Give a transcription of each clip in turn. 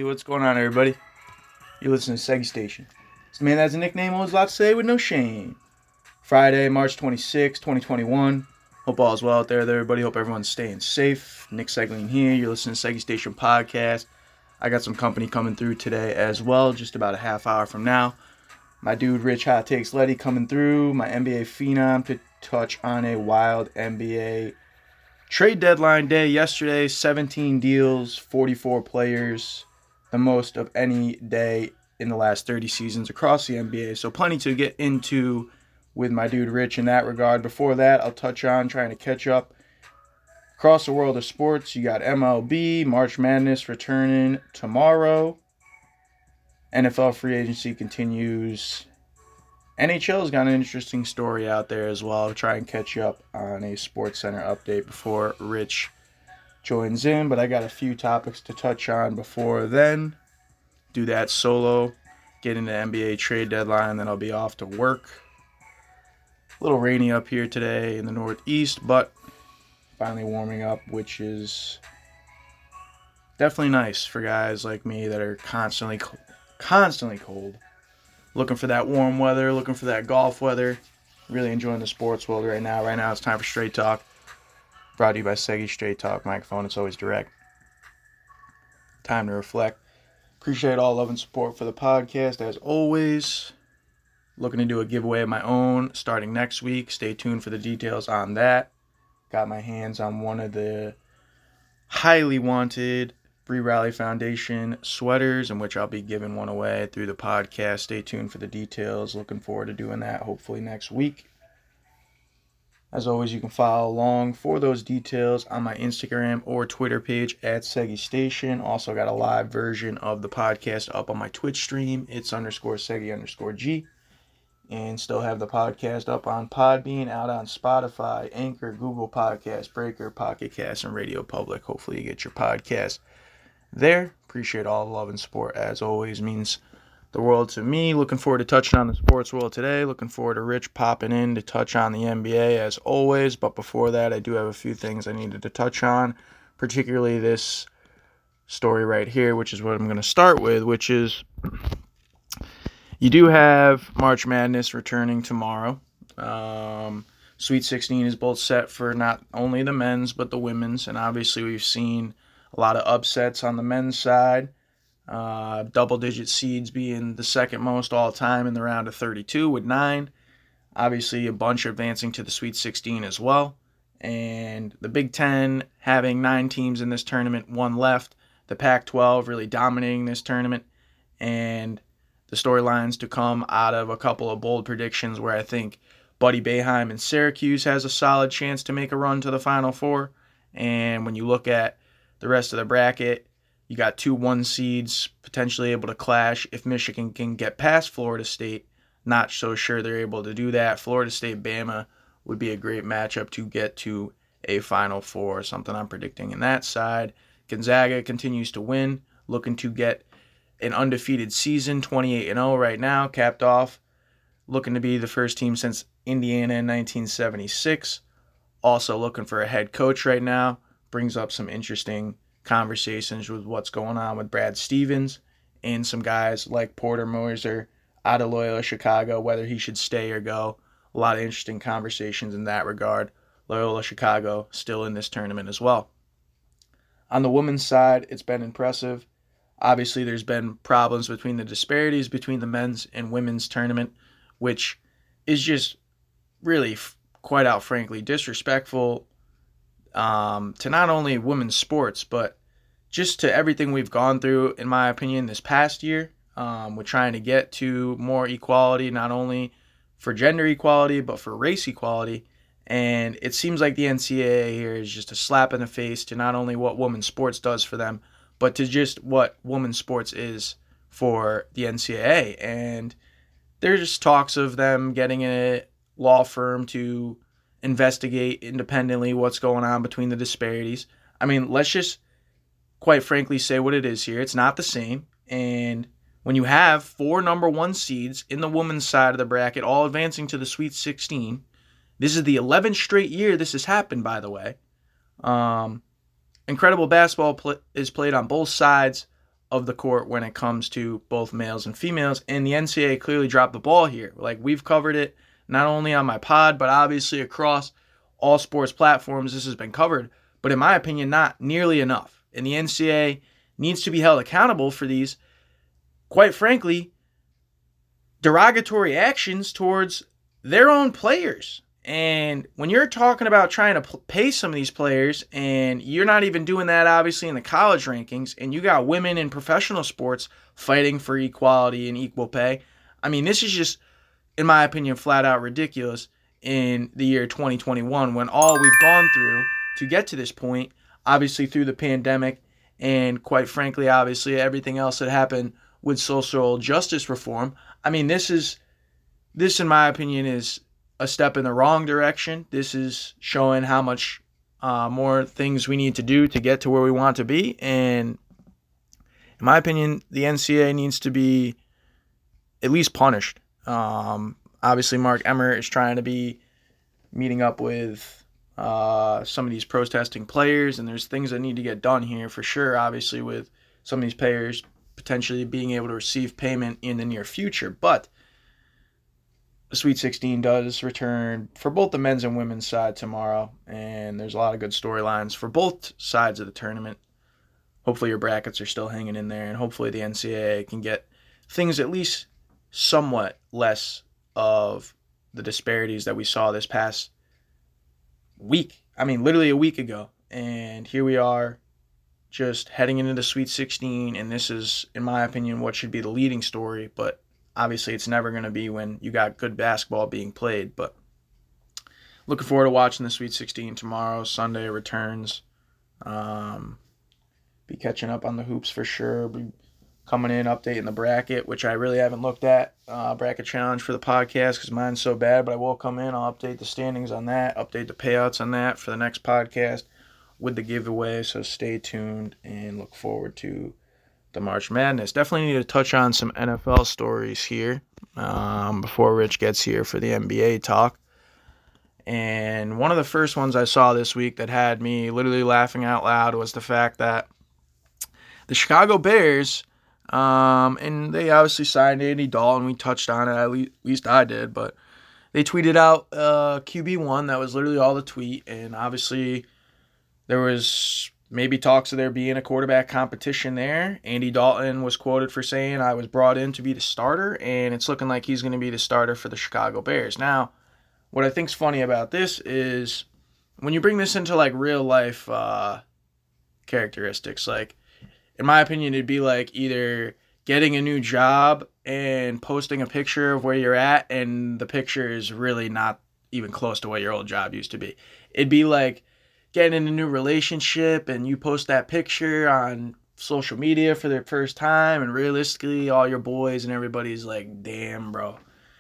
what's going on, everybody? You're listening to Seggy Station. This man has a nickname, always a lot to say with no shame. Friday, March 26, 2021. Hope all is well out there, everybody. Hope everyone's staying safe. Nick Segling here. You're listening to Seggy Station Podcast. I got some company coming through today as well, just about a half hour from now. My dude, Rich Hot Takes Letty, coming through. My NBA Phenom to touch on a wild NBA trade deadline day yesterday. 17 deals, 44 players, the most of any day in the last 30 seasons across the NBA. So plenty to get into with my dude Rich in that regard. Before that, I'll touch on trying to catch up across the world of sports. You got MLB, March Madness returning tomorrow. NFL free agency continues. NHL's got an interesting story out there as well. I'll try and catch you up on a Sports Center update before Rich joins in. But I got a few topics to touch on before then. Do that solo. Get into NBA trade deadline. Then I'll be off to work. A little rainy up here today in the Northeast. But finally warming up, which is definitely nice for guys like me that are constantly cold. Looking for that warm weather, looking for that golf weather. Really enjoying the sports world right now. Right now it's time for Straight Talk. Brought to you by Seggy Straight Talk microphone. It's always direct. Time to reflect. Appreciate all love and support for the podcast as always. Looking to do a giveaway of my own starting next week. Stay tuned for the details on that. Got my hands on one of the highly wanted Bree Rally Foundation sweaters, in which I'll be giving one away through the podcast. Stay tuned for the details. Looking forward to doing that hopefully next week. As always, you can follow along for those details on my Instagram or Twitter page at Seggy Station. Also got a live version of the podcast up on my Twitch stream. It's _Seggy_G. And still have the podcast up on Podbean, out on Spotify, Anchor, Google Podcasts, Breaker, Pocket Cast, and Radio Public. Hopefully you get your podcast there. Appreciate all the love and support as always. Means the world to me. Looking forward to touching on the sports world today. Looking forward to Rich popping in to touch on the NBA as always. But before that, I do have a few things I needed to touch on, particularly this story right here, which is what I'm going to start with, which is you do have March Madness returning tomorrow. Sweet 16 is both set for not only the men's but the women's, and obviously we've seen a lot of upsets on the men's side. Double-digit seeds being the second most all-time in the round of 32 with 9. Obviously, a bunch advancing to the Sweet 16 as well. And the Big Ten having 9 teams in this tournament, 1 left. The Pac-12 really dominating this tournament. And the storylines to come out of a couple of bold predictions where I think Buddy Boeheim and Syracuse has a solid chance to make a run to the Final Four. And when you look at the rest of the bracket, you got 2 1 seeds potentially able to clash if Michigan can get past Florida State. Not so sure they're able to do that. Florida State-Bama would be a great matchup to get to a Final Four, something I'm predicting in that side. Gonzaga continues to win, looking to get an undefeated season, 28-0 right now, capped off. Looking to be the first team since Indiana in 1976. Also looking for a head coach right now. Brings up some interesting conversations with what's going on with Brad Stevens and some guys like Porter Moser out of Loyola Chicago, whether he should stay or go. A lot of interesting conversations in that regard. Loyola Chicago still in this tournament as well. On the women's side, it's been impressive. Obviously, there's been problems between the disparities between the men's and women's tournament, which is just really, quite out frankly, disrespectful to not only women's sports, but just to everything we've gone through, in my opinion, this past year. We're trying to get to more equality, not only for gender equality, but for race equality. And it seems like the NCAA here is just a slap in the face to not only what women's sports does for them, but to just what women's sports is for the NCAA. And there's just talks of them getting a law firm to investigate independently what's going on between the disparities. I mean, let's just quite frankly say what it is here. It's not the same. And when you have 4 number 1 seeds in the women's side of the bracket all advancing to the Sweet 16, this is the 11th straight year this has happened, by the way. Incredible basketball is played on both sides of the court when it comes to both males and females, and the NCAA clearly dropped the ball here. Like, we've covered it not only on my pod, but obviously across all sports platforms. This has been covered, but in my opinion, not nearly enough. And the NCAA needs to be held accountable for these, quite frankly, derogatory actions towards their own players. And when you're talking about trying to pay some of these players, and you're not even doing that obviously in the college rankings, and you got women in professional sports fighting for equality and equal pay, I mean, this is just, in my opinion, flat out ridiculous in the year 2021, when all we've gone through to get to this point, obviously through the pandemic, and quite frankly, obviously everything else that happened with social justice reform. I mean, this in my opinion is a step in the wrong direction. This is showing how much more things we need to do to get to where we want to be. And in my opinion, the NCAA needs to be at least punished. Obviously, Mark Emmert is trying to be meeting up with some of these protesting players, and there's things that need to get done here for sure, obviously, with some of these players potentially being able to receive payment in the near future. But the Sweet 16 does return for both the men's and women's side tomorrow, and there's a lot of good storylines for both sides of the tournament. Hopefully your brackets are still hanging in there, and hopefully the NCAA can get things at least somewhat less of the disparities that we saw this past week. I mean, literally a week ago. And here we are just heading into the Sweet 16, and this is, in my opinion, what should be the leading story, but obviously, it's never going to be when you got good basketball being played. But looking forward to watching the Sweet 16 tomorrow. Sunday returns. Be catching up on the hoops for sure. Be coming in, updating the bracket, which I really haven't looked at. Bracket challenge for the podcast because mine's so bad. But I will come in. I'll update the standings on that. Update the payouts on that for the next podcast with the giveaway. So stay tuned and look forward to the March Madness. Definitely need to touch on some NFL stories here before Rich gets here for the NBA talk. And one of the first ones I saw this week that had me literally laughing out loud was the fact that the Chicago Bears, and they obviously signed Andy Dalton. We touched on it, at least I did, but they tweeted out QB1. That was literally all the tweet. And obviously there was maybe talks of there being a quarterback competition there. Andy Dalton was quoted for saying, "I was brought in to be the starter," and it's looking like he's going to be the starter for the Chicago Bears. Now, what I think's funny about this is when you bring this into like real life characteristics, like in my opinion, it'd be like either getting a new job and posting a picture of where you're at, and the picture is really not even close to what your old job used to be. It'd be like getting in a new relationship and you post that picture on social media for the first time, and realistically all your boys and everybody's like, "Damn, bro."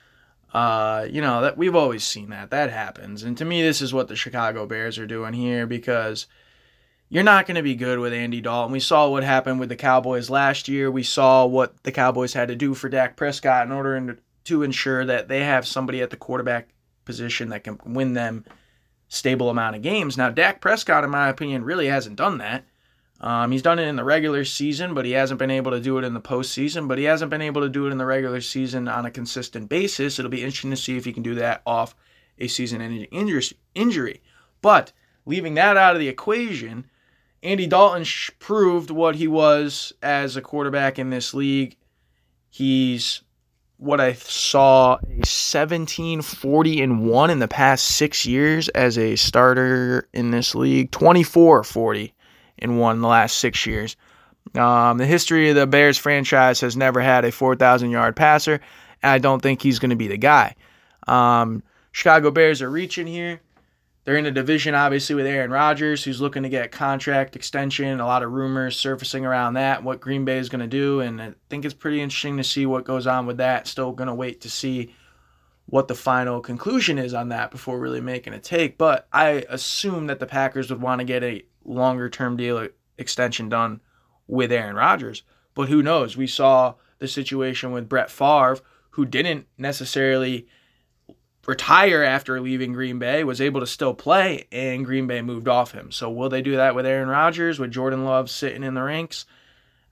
That we've always seen that happens. And to me, this is what the Chicago Bears are doing here, because you're not going to be good with Andy Dalton. We saw what happened with the Cowboys last year. We saw what the Cowboys had to do for Dak Prescott in order to ensure that they have somebody at the quarterback position that can win them stable amount of games. Now, Dak Prescott, in my opinion, really hasn't done that. He's done it in the regular season, but he hasn't been able to do it in the postseason. But he hasn't been able to do it in the regular season on a consistent basis. It'll be interesting to see if he can do that off a season-ending injury. But leaving that out of the equation, Andy Dalton proved what he was as a quarterback in this league. He's what I saw, a 17-40-1 in the past 6 years as a starter in this league. 24-40-1 in the last 6 years. The history of the Bears franchise has never had a 4,000-yard passer, and I don't think he's going to be the guy. Chicago Bears are reaching here. They're in a division, obviously, with Aaron Rodgers, who's looking to get a contract extension. A lot of rumors surfacing around that, what Green Bay is going to do, and I think it's pretty interesting to see what goes on with that. Still going to wait to see what the final conclusion is on that before really making a take. But I assume that the Packers would want to get a longer-term deal extension done with Aaron Rodgers. But who knows? We saw the situation with Brett Favre, who didn't necessarily retire after leaving Green Bay, was able to still play, and Green Bay moved off him. So will they do that with Aaron Rodgers, with Jordan Love sitting in the ranks?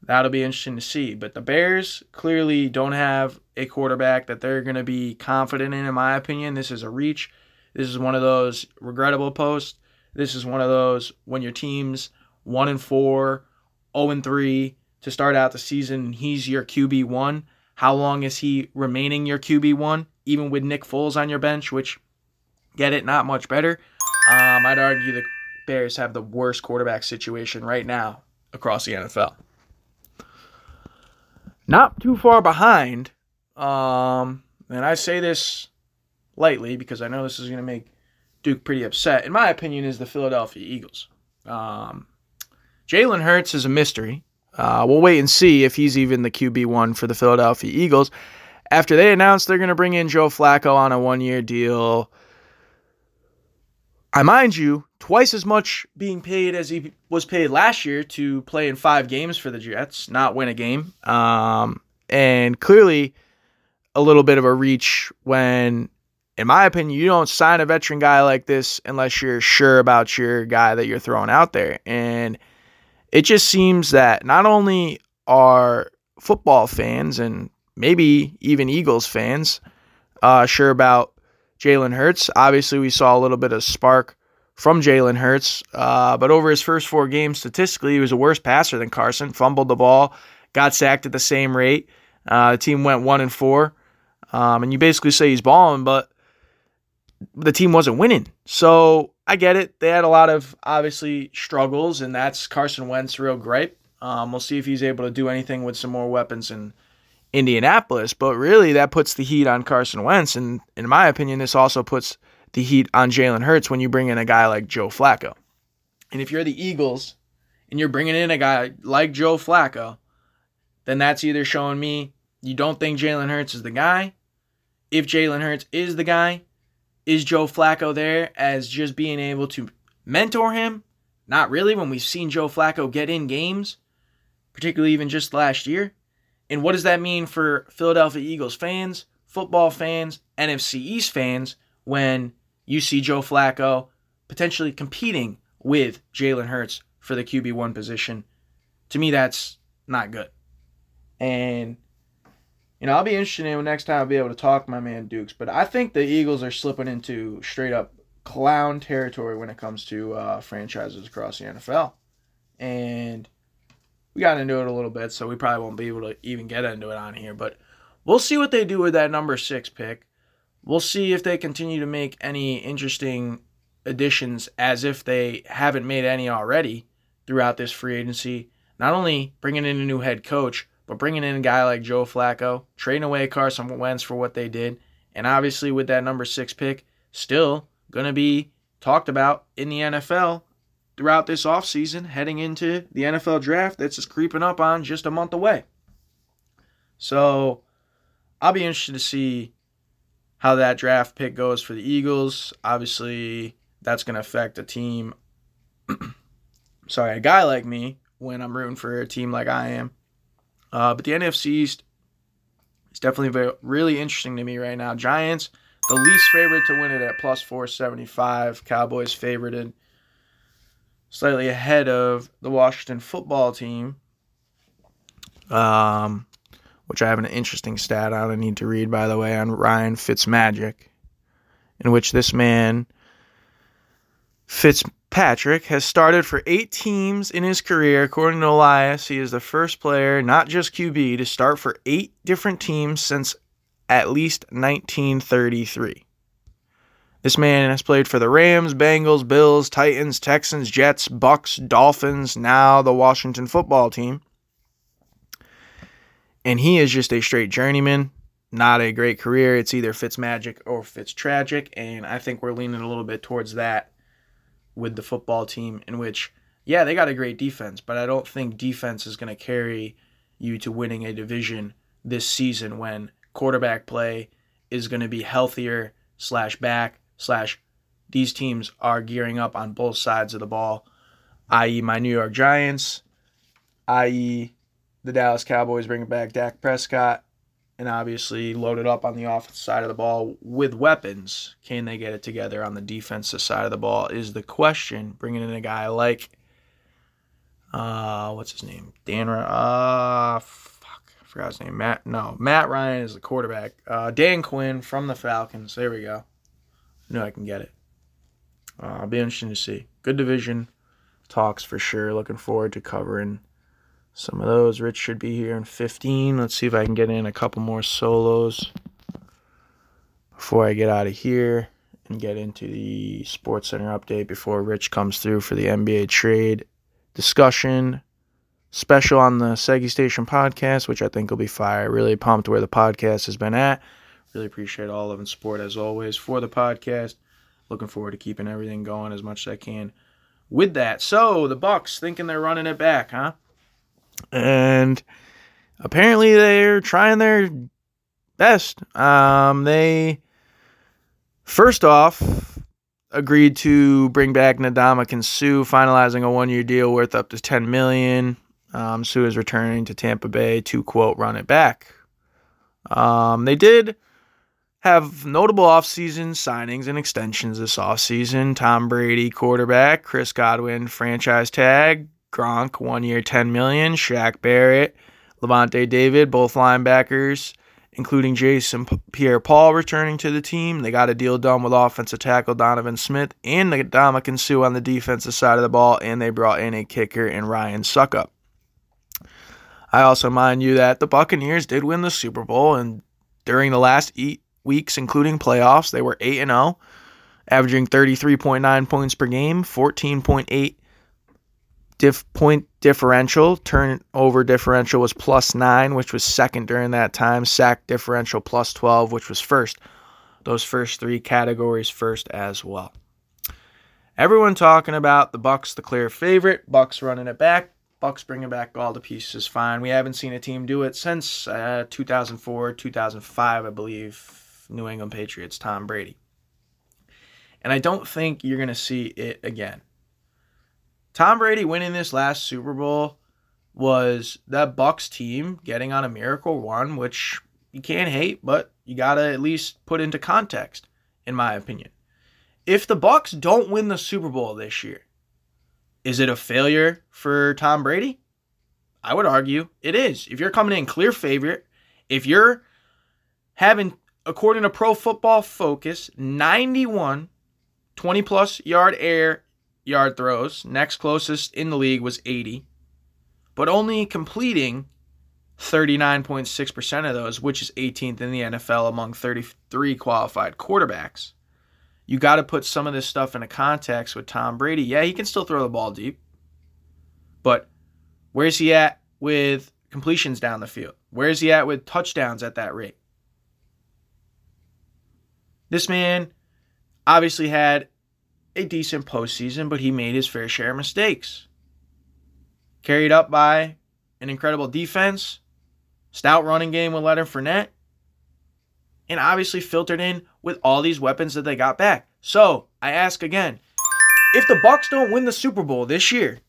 That'll be interesting to see. But the Bears clearly don't have a quarterback that they're going to be confident in my opinion. This is a reach. This is one of those regrettable posts. This is one of those when your team's 1-4, 0-3 to start out the season, he's your QB1. How long is he remaining your QB1? Even with Nick Foles on your bench, which, get it, not much better. I'd argue the Bears have the worst quarterback situation right now across the NFL. Not too far behind, and I say this lightly because I know this is going to make Duke pretty upset, in my opinion, is the Philadelphia Eagles. Jalen Hurts is a mystery. We'll wait and see if he's even the QB1 for the Philadelphia Eagles. After they announced they're going to bring in Joe Flacco on a one-year deal, I mind you, twice as much being paid as he was paid last year to play in 5 games for the Jets, not win a game. And clearly a little bit of a reach when, in my opinion, you don't sign a veteran guy like this unless you're sure about your guy that you're throwing out there. And it just seems that not only are football fans and maybe even Eagles fans sure about Jalen Hurts. Obviously, we saw a little bit of spark from Jalen Hurts, but over his first 4 games, statistically, he was a worse passer than Carson. Fumbled the ball, got sacked at the same rate. The team went 1-4, and you basically say he's balling, but the team wasn't winning. So I get it. They had a lot of, obviously, struggles, and that's Carson Wentz's real gripe. We'll see if he's able to do anything with some more weapons in Indianapolis, but really that puts the heat on Carson Wentz, and in my opinion, this also puts the heat on Jalen Hurts when you bring in a guy like Joe Flacco. And if you're the Eagles and you're bringing in a guy like Joe Flacco, then that's either showing me you don't think Jalen Hurts is the guy. If Jalen Hurts is the guy, is Joe Flacco there as just being able to mentor him? Not really, when we've seen Joe Flacco get in games, particularly even just last year. And what does that mean for Philadelphia Eagles fans, football fans, NFC East fans when you see Joe Flacco potentially competing with Jalen Hurts for the QB1 position? To me, that's not good. And, I'll be interested in next time I'll be able to talk to my man Dukes. But I think the Eagles are slipping into straight up clown territory when it comes to franchises across the NFL. And we got into it a little bit, so we probably won't be able to even get into it on here. But we'll see what they do with that number 6 pick. We'll see if they continue to make any interesting additions as if they haven't made any already throughout this free agency. Not only bringing in a new head coach, but bringing in a guy like Joe Flacco, trading away Carson Wentz for what they did. And obviously with that number 6 pick, still going to be talked about in the NFL throughout this offseason, heading into the NFL draft that's just creeping up on just a month away. So I'll be interested to see how that draft pick goes for the Eagles. Obviously, that's going to affect a team, a guy like me, when I'm rooting for a team like I am. But the NFC East is definitely really interesting to me right now. Giants, the least favorite to win it at plus 475. Cowboys favorited slightly ahead of the Washington football team, which I have an interesting stat on I need to read, by the way, on Ryan Fitzmagic, in which this man, Fitzpatrick, has started for 8 teams in his career. According to Elias, he is the first player, not just QB, to start for 8 different teams since at least 1933. This man has played for the Rams, Bengals, Bills, Titans, Texans, Jets, Bucks, Dolphins, now the Washington football team. And he is just a straight journeyman, not a great career. It's either Fitzmagic or Fitztragic, and I think we're leaning a little bit towards that with the football team, in which, yeah, they got a great defense, but I don't think defense is going to carry you to winning a division this season when quarterback play is going to be healthier /back/ these teams are gearing up on both sides of the ball, i.e. my New York Giants, i.e. the Dallas Cowboys bringing back Dak Prescott, and obviously loaded up on the offensive side of the ball with weapons. Can they get it together on the defensive side of the ball is the question. Bringing in a guy like What's his name? I forgot his name. Matt Ryan is the quarterback. Dan Quinn from the Falcons. There we go. I knew I can get it. It'll be interesting to see. Good division talks for sure. Looking forward to covering some of those. Rich should be here in 15. Let's see if I can get in a couple more solos before I get out of here and get into the SportsCenter update before Rich comes through for the NBA trade discussion special on the Seggy Station podcast, which I think will be fire. Really pumped where the podcast has been at. Really appreciate all love and support as always for the podcast. Looking forward to keeping everything going as much as I can with that. So the Bucks thinking they're running it back, huh? And apparently they're trying their best. They first off agreed to bring back Ndamukong Suh, finalizing a 1-year deal worth up to $10 million. Suh is returning to Tampa Bay to, quote, run it back. They did have notable offseason signings and extensions this offseason. Tom Brady, quarterback. Chris Godwin, franchise tag. Gronk, 1 year, $10 million. Shaq Barrett, Levante David, both linebackers, including Jason Pierre-Paul returning to the team. They got a deal done with offensive tackle Donovan Smith and Ndamukong Suh on the defensive side of the ball, and they brought in a kicker in Ryan Succop. I also mind you that the Buccaneers did win the Super Bowl, and during the last 8 weeks, including playoffs, they were 8-0, averaging 33.9 points per game, 14.8 point differential. Turnover differential was +9, which was second during that time. Sack differential +12, which was first. Those first 3 categories first as well. Everyone talking about the Bucks, the clear favorite. Bucks running it back. Bucks bringing back all the pieces. Fine. We haven't seen a team do it since 2004, 2005, I believe. New England Patriots, Tom Brady. And I don't think you're going to see it again. Tom Brady winning this last Super Bowl was that Bucs team getting on a miracle run, which you can't hate, but you got to at least put into context, in my opinion. If the Bucs don't win the Super Bowl this year, is it a failure for Tom Brady? I would argue it is. If you're coming in clear favorite, if you're having, according to Pro Football Focus, 91 20-plus yard throws. Next closest in the league was 80. But only completing 39.6% of those, which is 18th in the NFL among 33 qualified quarterbacks. You got to put some of this stuff into context with Tom Brady. Yeah, he can still throw the ball deep. But where's he at with completions down the field? Where's he at with touchdowns at that rate? This man obviously had a decent postseason, but he made his fair share of mistakes. Carried up by an incredible defense, stout running game with Leonard Fournette, and obviously filtered in with all these weapons that they got back. So, I ask again, if the Bucs don't win the Super Bowl this year,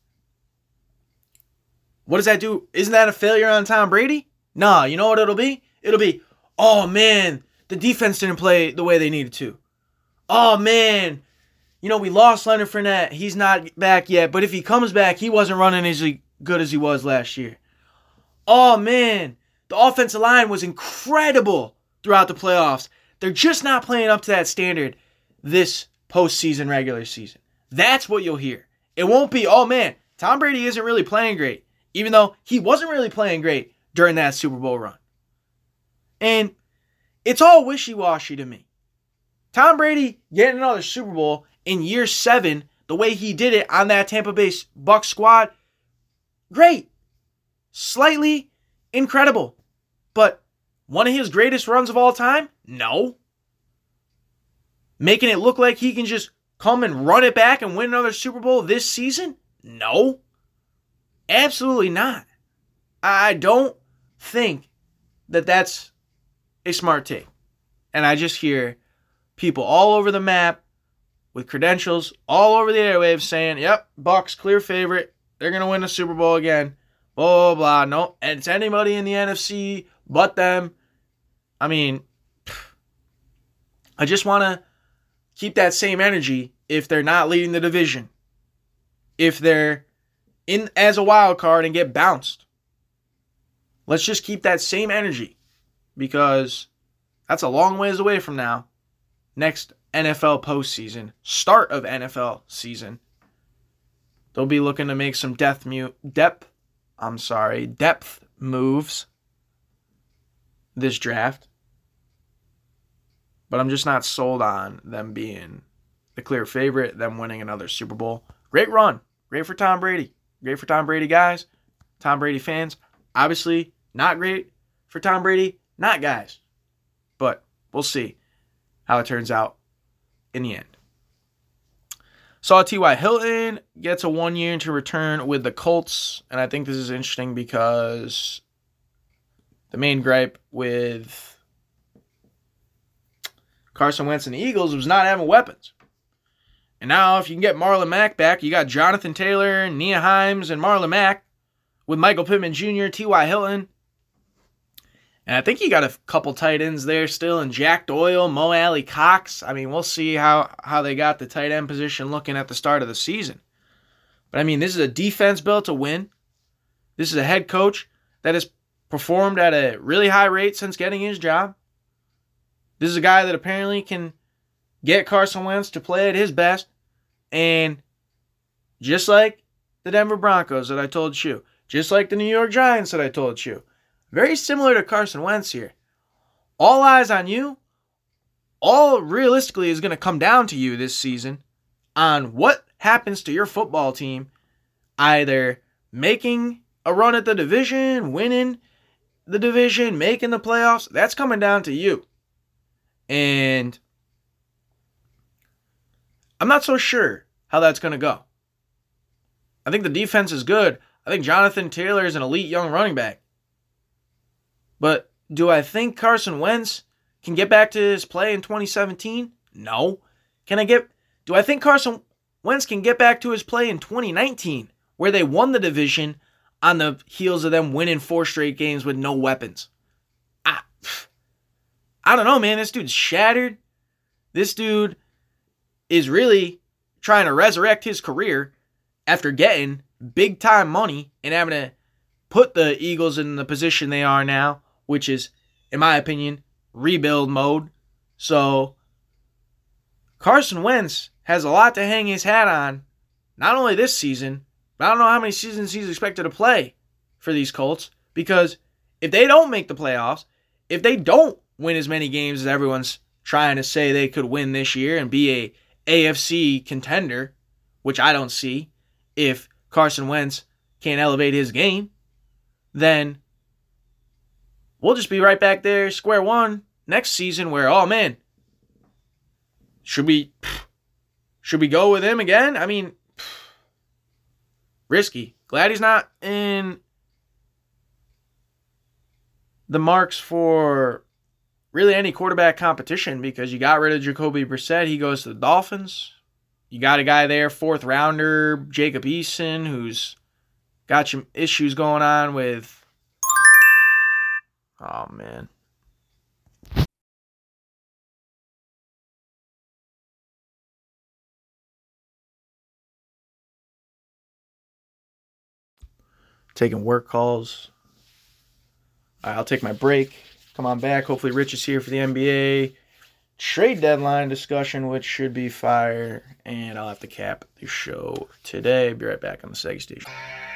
what does that do? Isn't that a failure on Tom Brady? Nah, you know what it'll be? It'll be, oh man, the defense didn't play the way they needed to. Oh man, we lost Leonard Fournette. He's not back yet, but if he comes back, he wasn't running as good as he was last year. Oh man, the offensive line was incredible throughout the playoffs. They're just not playing up to that standard this postseason, regular season. That's what you'll hear. It won't be, oh man, Tom Brady isn't really playing great, even though he wasn't really playing great during that Super Bowl run. And it's all wishy-washy to me. Tom Brady getting another Super Bowl in year 7, the way he did it on that Tampa Bay Bucs squad, great. Slightly incredible. But one of his greatest runs of all time? No. Making it look like he can just come and run it back and win another Super Bowl this season? No. Absolutely not. I don't think that that's a smart take. And I just hear people all over the map with credentials all over the airwaves saying, yep, Bucs clear favorite. They're going to win the Super Bowl again. Blah, blah, blah. No, and it's anybody in the NFC but them. I mean, I just want to keep that same energy if they're not leading the division. If they're in as a wild card and get bounced. Let's just keep that same energy because that's a long ways away from now. Next NFL postseason, start of NFL season, they'll be looking to make some depth moves this draft. But I'm just not sold on them being the clear favorite, them winning another Super Bowl. Great run. Great for Tom Brady. Great for Tom Brady, guys. Tom Brady fans. Obviously, not great for Tom Brady, not guys. But we'll see how it turns out in the end. Saw T.Y. Hilton gets a 1 year to return with the Colts. And I think this is interesting because the main gripe with Carson Wentz and the Eagles was not having weapons. And now if you can get Marlon Mack back, you got Jonathan Taylor, Nia Himes, and Marlon Mack with Michael Pittman Jr., T.Y. Hilton. And I think you got a couple tight ends there still in Jack Doyle, Mo Alley Cox. I mean, we'll see how they got the tight end position looking at the start of the season. But I mean, this is a defense built to win. This is a head coach that has performed at a really high rate since getting his job. This is a guy that apparently can get Carson Wentz to play at his best. And just like the Denver Broncos that I told you, just like the New York Giants that I told you, very similar to Carson Wentz here. All eyes on you. All realistically is going to come down to you this season on what happens to your football team, either making a run at the division, winning the division, making the playoffs. That's coming down to you. And I'm not so sure how that's going to go. I think the defense is good. I think Jonathan Taylor is an elite young running back. But do I think Carson Wentz can get back to his play in 2017? No. Do I think Carson Wentz can get back to his play in 2019, where they won the division on the heels of them winning 4 straight games with no weapons? I don't know, man. This dude's shattered. This dude is really trying to resurrect his career after getting big-time money and having to put the Eagles in the position they are now, which is, in my opinion, rebuild mode. So Carson Wentz has a lot to hang his hat on, not only this season, but I don't know how many seasons he's expected to play for these Colts, because if they don't make the playoffs, if they don't win as many games as everyone's trying to say they could win this year and be a AFC contender, which I don't see, if Carson Wentz can't elevate his game, then we'll just be right back there, square one, next season where, oh man, should we go with him again? I mean, risky. Glad he's not in the marks for really any quarterback competition, because you got rid of Jacoby Brissett. He goes to the Dolphins. You got a guy there, 4th rounder, Jacob Eason, who's got some issues going on with... Oh, man. Taking work calls. All right, I'll take my break. Come on back. Hopefully Rich is here for the NBA trade deadline discussion, which should be fire. And I'll have to cap the show today. Be right back on the Seg Station.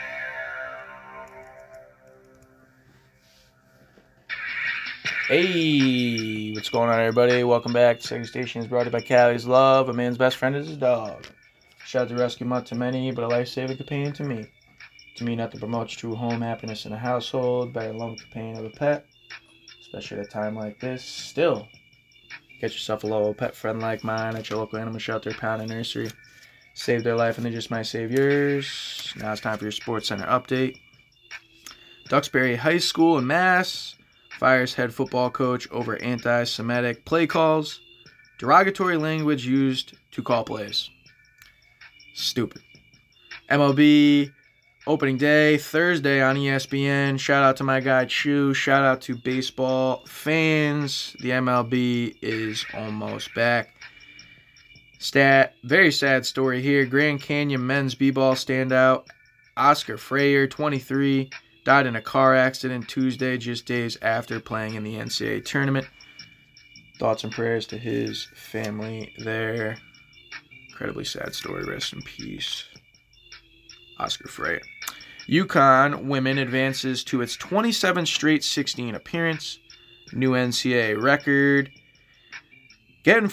Hey, what's going on, everybody? Welcome back. Seg Station is brought to you by Callie's Love. A man's best friend is his dog. Shout out to rescue mutt to many, but a life-saving companion to me. To me, nothing promotes true home happiness in a household, better love companion of a pet, especially at a time like this. Still, get yourself a loyal pet friend like mine at your local animal shelter, pound, and nursery. Save their life and they just might save yours. Now it's time for your Sports Center update. Duxbury High School in Mass fires head football coach over anti-Semitic play calls. Derogatory language used to call plays. Stupid. MLB opening day, Thursday on ESPN. Shout out to my guy Chew. Shout out to baseball fans. The MLB is almost back. Very sad story here. Grand Canyon men's b-ball standout Oscar Freyer, 23, died in a car accident Tuesday, just days after playing in the NCAA tournament. Thoughts and prayers to his family there. Incredibly sad story. Rest in peace, Oscar Freyer. UConn women advances to its 27th straight 16 appearance. New NCAA record. Getting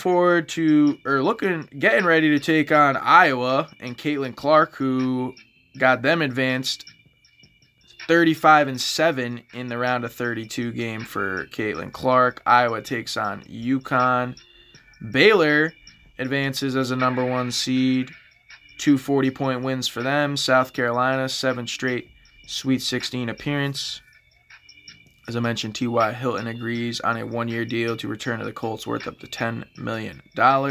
ready to take on Iowa and Caitlin Clark, who got them advanced 35-7 in the round of 32 game for Caitlin Clark. Iowa takes on UConn. Baylor advances as a number 1 seed. 2 40-point wins for them. South Carolina, 7th straight Sweet 16 appearance. As I mentioned, T.Y. Hilton agrees on a 1-year deal to return to the Colts worth up to $10 million.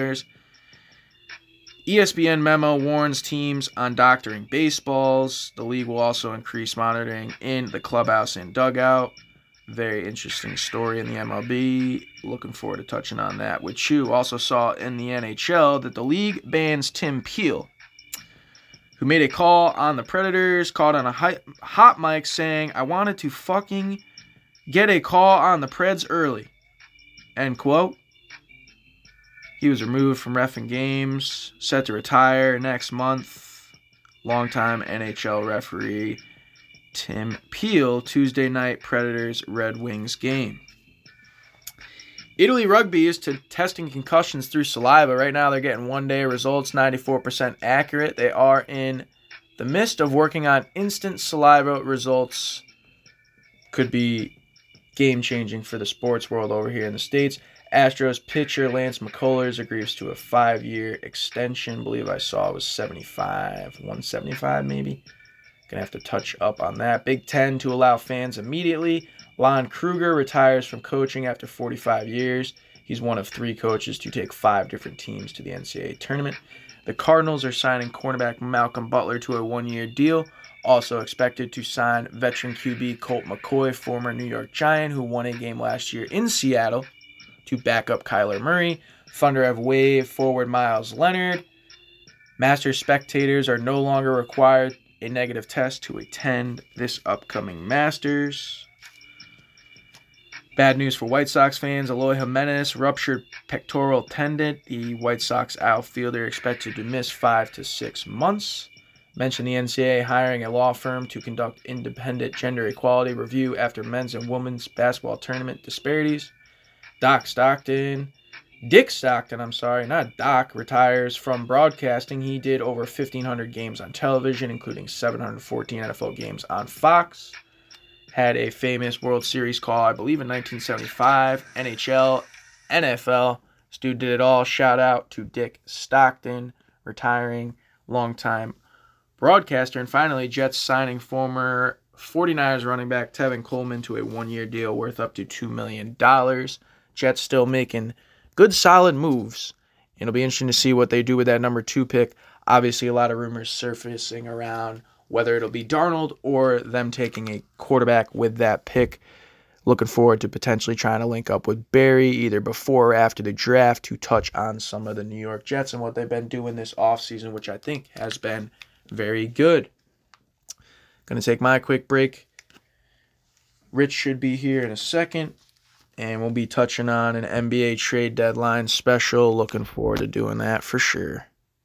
ESPN memo warns teams on doctoring baseballs. The league will also increase monitoring in the clubhouse and dugout. Very interesting story in the MLB. Looking forward to touching on that with you. Also saw in the NHL that the league bans Tim Peel, who made a call on the Predators, called on a hot mic saying, "I wanted to fucking get a call on the Preds early." End quote. He was removed from reffing games, set to retire next month. Longtime NHL referee Tim Peel, Tuesday night Predators-Red Wings game. Italy Rugby is testing concussions through saliva. Right now they're getting one-day results, 94% accurate. They are in the midst of working on instant saliva results. Could be game-changing for the sports world over here in the States. Astros pitcher Lance McCullers agrees to a 5-year extension. I believe I saw it was 175 maybe. Gonna have to touch up on that. Big Ten to allow fans immediately. Lon Kruger retires from coaching after 45 years. He's one of 3 coaches to take 5 different teams to the NCAA tournament. The Cardinals are signing cornerback Malcolm Butler to a 1-year deal. Also expected to sign veteran QB Colt McCoy, former New York Giant, who won a game last year in Seattle, to back up Kyler Murray. Thunder have waived forward Miles Leonard. Masters spectators are no longer required a negative test to attend this upcoming Masters. Bad news for White Sox fans. Eloy Jimenez ruptured pectoral tendon. The White Sox outfielder expected to miss 5 to 6 months. Mentioned the NCAA hiring a law firm to conduct independent gender equality review after men's and women's basketball tournament disparities. Dick Stockton, retires from broadcasting. He did over 1,500 games on television, including 714 NFL games on Fox. Had a famous World Series call, I believe, in 1975. NHL, NFL. This dude did it all. Shout out to Dick Stockton, retiring, longtime broadcaster. And finally, Jets signing former 49ers running back Tevin Coleman to a 1-year deal worth up to $2 million. Jets still making good, solid moves. It'll be interesting to see what they do with that number 2 pick. Obviously, a lot of rumors surfacing around whether it'll be Darnold or them taking a quarterback with that pick. Looking forward to potentially trying to link up with Barry either before or after the draft to touch on some of the New York Jets and what they've been doing this offseason, which I think has been very good. Going to take my quick break. Rich should be here in a second. And we'll be touching on an NBA trade deadline special. Looking forward to doing that for sure.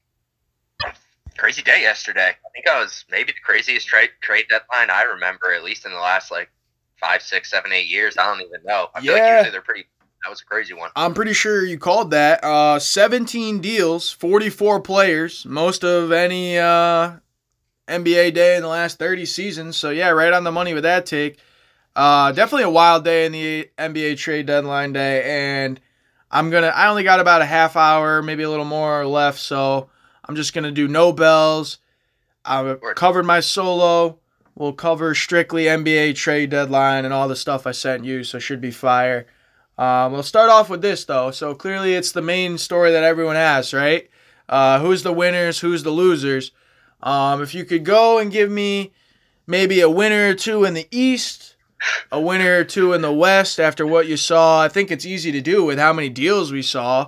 Crazy day yesterday. I think I was maybe the craziest trade deadline I remember, at least in the last 5, 6, 7, 8 years. I don't even know. I feel like usually they're pretty. That was a crazy one. I'm pretty sure you called that. 17 deals, 44 players, most of any NBA day in the last 30 seasons. So yeah, right on the money with that take. Definitely a wild day in the NBA trade deadline day, and I only got about a half hour, maybe a little more left, so I'm just gonna do no bells. I've covered my solo. We'll cover strictly NBA trade deadline and all the stuff I sent you, so should be fire. We'll start off with this though. So clearly it's the main story that everyone has, right? Who's the winners? Who's the losers? If you could go and give me maybe a winner or two in the East, a winner or two in the West after what you saw. I think it's easy to do with how many deals we saw.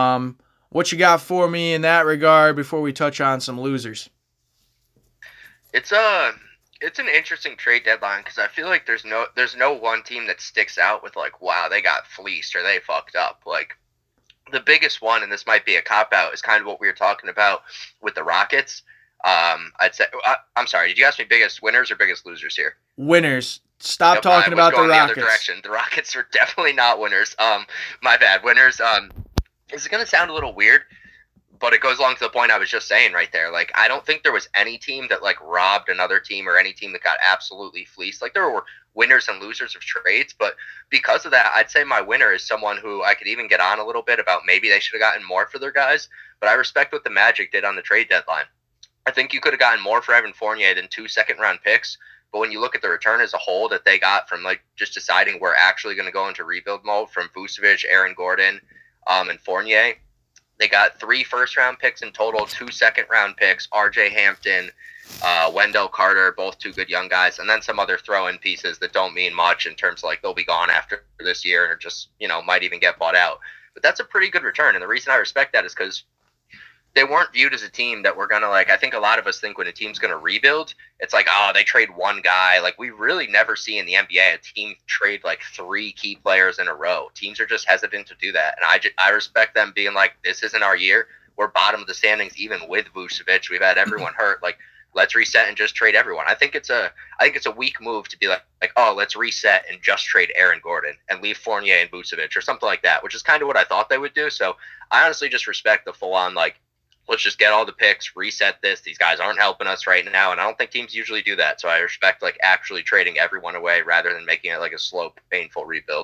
What you got for me in that regard before we touch on some losers? It's an interesting trade deadline because I feel like there's no one team that sticks out with like, wow, they got fleeced or they fucked up. Like the biggest one, and this might be a cop out, is kind of what we were talking about with the Rockets. I'd say I'm sorry. Did you ask me biggest winners or biggest losers here? Winners. Stop talking about the Rockets. The other direction. The Rockets are definitely not winners. My bad. Winners. This is gonna sound a little weird, but it goes along to the point I was just saying right there. Like, I don't think there was any team that like robbed another team or any team that got absolutely fleeced. Like, there were winners and losers of trades, but because of that, I'd say my winner is someone who I could even get on a little bit about maybe they should have gotten more for their guys. But I respect what the Magic did on the trade deadline. I think you could have gotten more for Evan Fournier than 2 second-round picks. But when you look at the return as a whole that they got from like just deciding we're actually going to go into rebuild mode from Vucevic, Aaron Gordon, and Fournier, they got 3 first-round picks in total, 2 second-round picks, R.J. Hampton, Wendell Carter, both 2 good young guys, and then some other throw-in pieces that don't mean much in terms of like they'll be gone after this year or just, might even get bought out. But that's a pretty good return, and the reason I respect that is because they weren't viewed as a team that were going to, like, I think a lot of us think when a team's going to rebuild, it's like, oh, they trade one guy. Like, we really never see in the NBA a team trade, like, 3 key players in a row. Teams are just hesitant to do that. And I respect them being like, this isn't our year. We're bottom of the standings, even with Vucevic. We've had everyone hurt. Like, let's reset and just trade everyone. I think it's a weak move to be like, oh, let's reset and just trade Aaron Gordon and leave Fournier and Vucevic or something like that, which is kind of what I thought they would do. So I honestly just respect the full-on, like, let's just get all the picks, reset this. These guys aren't helping us right now, and I don't think teams usually do that. So I respect like actually trading everyone away rather than making it like a slow, painful rebuild.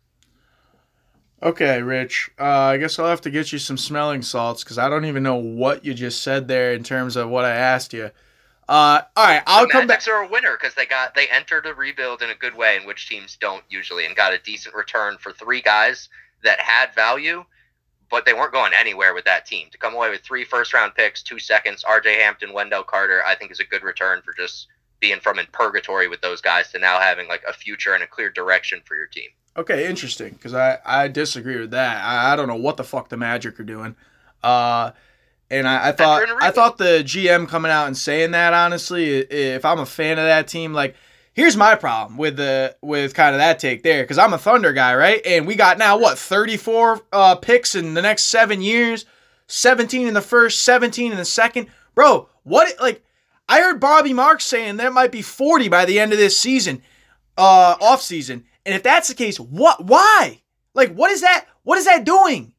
Okay, Rich. I guess I'll have to get you some smelling salts because I don't even know what you just said there in terms of what I asked you. All right, I'll come back. The Magic are a winner because they entered a rebuild in a good way, in which teams don't usually, and got a decent return for 3 guys that had value. But they weren't going anywhere with that team. To come away with 3 first-round picks, 2 seconds, R.J. Hampton, Wendell Carter, I think is a good return for just being from in purgatory with those guys to now having like a future and a clear direction for your team. Okay, interesting, because I disagree with that. I don't know what the fuck the Magic are doing. And I thought the GM coming out and saying that, honestly, if I'm a fan of that team, like, here's my problem with kind of that take there, because I'm a Thunder guy, right? And we got now, 34 picks in the next 7 years, 17 in the first, 17 in the second. Bro, I heard Bobby Marks saying there might be 40 by the end of this season, off season. And if that's the case, why? Like, what is that doing?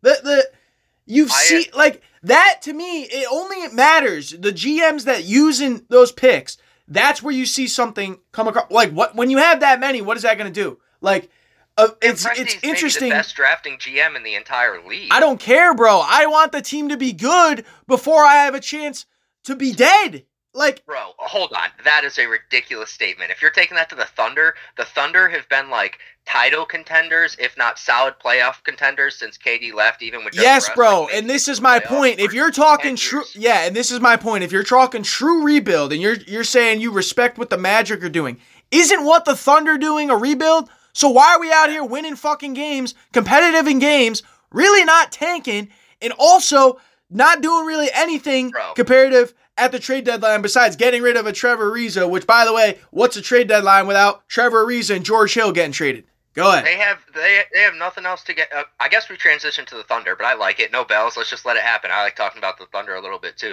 That to me, it matters. The GMs that using those picks, that's where you see something come across. Like, when you have that many, what is that going to do? Like, it's interesting. Maybe the best drafting GM in the entire league. I don't care, bro. I want the team to be good before I have a chance to be dead. Like, bro, hold on. That is a ridiculous statement. If you're taking that to the Thunder have been like title contenders, if not solid playoff contenders, since KD left. Even with yes, bro. And this is my point. If you're talking true, and this is my point. If you're talking true rebuild, and you're saying you respect what the Magic are doing, isn't what the Thunder doing a rebuild? So why are we out here winning fucking games, competitive in games, really not tanking, and also not doing really anything comparative at the trade deadline besides getting rid of a Trevor Ariza, which, by the way, what's a trade deadline without Trevor Ariza and George Hill getting traded? Go ahead. They have nothing else to get. I guess we transitioned to the Thunder, but I like it. No bells. Let's just let it happen. I like talking about the Thunder a little bit too.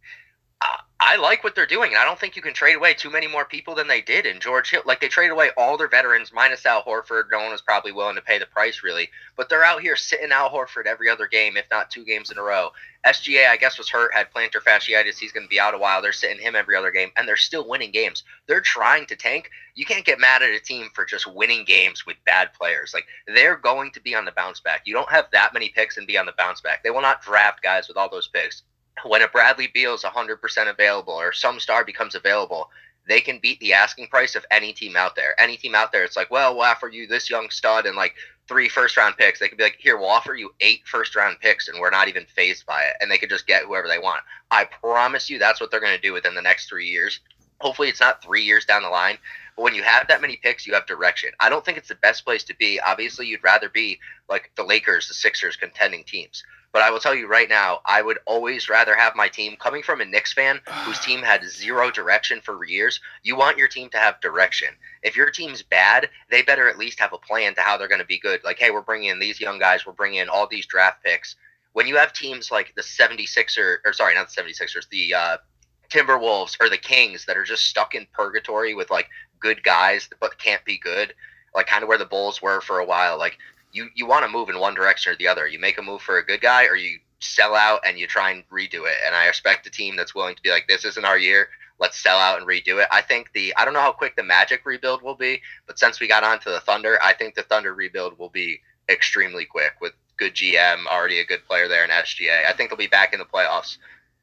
I like what they're doing, and I don't think you can trade away too many more people than they did in George Hill. Like, they traded away all their veterans, minus Al Horford. No one was probably willing to pay the price, really. But they're out here sitting Al Horford every other game, if not 2 games in a row. SGA, I guess, was hurt, had plantar fasciitis. He's going to be out a while. They're sitting him every other game, and they're still winning games. They're trying to tank. You can't get mad at a team for just winning games with bad players. Like, they're going to be on the bounce back. You don't have that many picks and be on the bounce back. They will not draft guys with all those picks. When a Bradley Beal is 100% available or some star becomes available, they can beat the asking price of any team out there. Any team out there, it's like, well, we'll offer you this young stud and like 3 first-round picks. They could be like, here, we'll offer you 8 first-round picks, and we're not even fazed by it. And they could just get whoever they want. I promise you that's what they're going to do within the next 3 years. Hopefully it's not 3 years down the line. But when you have that many picks, you have direction. I don't think it's the best place to be. Obviously, you'd rather be like the Lakers, the Sixers, contending teams. But I will tell you right now, I would always rather have my team, coming from a Knicks fan whose team had zero direction for years, you want your team to have direction. If your team's bad, they better at least have a plan to how they're going to be good. Like, hey, we're bringing in these young guys, we're bringing in all these draft picks. When you have teams like the 76ers, or sorry, not the 76ers, the Timberwolves or the Kings that are just stuck in purgatory with like good guys but can't be good, like kind of where the Bulls were for a while, like you want to move in one direction or the other. You make a move for a good guy, or you sell out and you try and redo it. And I expect a team that's willing to be like, this isn't our year, let's sell out and redo it. I think I don't know how quick the Magic rebuild will be, but since we got onto the Thunder, I think the Thunder rebuild will be extremely quick with good GM, already a good player there in SGA. I think they'll be back in the playoffs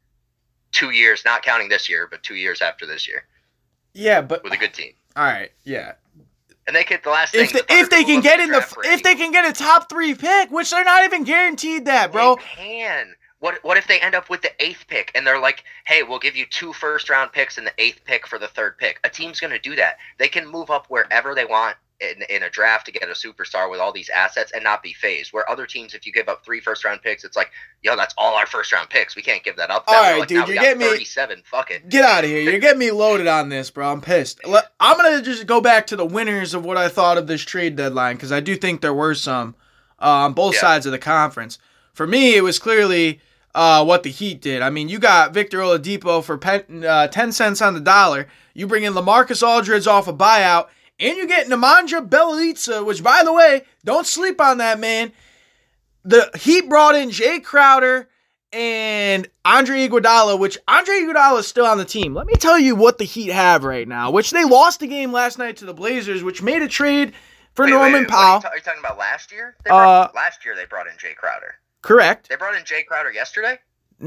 2 years, not counting this year, but 2 years after this year. Yeah, but with a good team. All right, yeah. And they get the last thing. If they can get a top 3 pick, which they're not even guaranteed that, bro. They can. What if they end up with the 8th pick and they're like, hey, we'll give you 2 first-round picks and the 8th pick for the 3rd pick? A team's going to do that. They can move up wherever they want in a draft to get a superstar with all these assets and not be phased. Where other teams, if you give up 3 first-round picks, it's like, yo, that's all our first-round picks. We can't give that up. All right, like, dude, you're getting me 37. Fuck it. Get out of here. You're getting me loaded on this, bro. I'm pissed. I'm gonna just go back to the winners of what I thought of this trade deadline, because I do think there were some on both sides of the conference. For me, it was clearly what the Heat did. I mean, you got Victor Oladipo for 10 cents on the dollar. You bring in LaMarcus Aldridge off a buyout. And you get Nemanja Bjelica, which, by the way, don't sleep on that, man. The Heat brought in Jay Crowder and Andre Iguodala, which Andre Iguodala is still on the team. Let me tell you what the Heat have right now, which they lost the game last night to the Blazers, which made a trade for Norman Powell. Are you talking about last year? Last year they brought in Jay Crowder. Correct. They brought in Jay Crowder yesterday?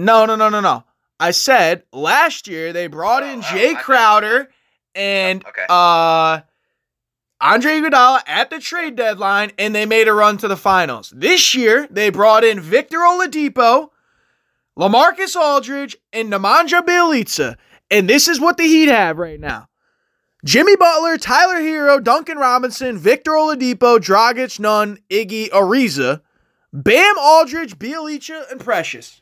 No. I said last year they brought in Jay Crowder and Andre Iguodala at the trade deadline, and they made a run to the finals. This year, they brought in Victor Oladipo, LaMarcus Aldridge, and Nemanja Bjelica, and this is what the Heat have right now. Jimmy Butler, Tyler Hero, Duncan Robinson, Victor Oladipo, Dragic, Nunn, Iggy, Ariza, Bam, Aldridge, Bjelica, and Precious.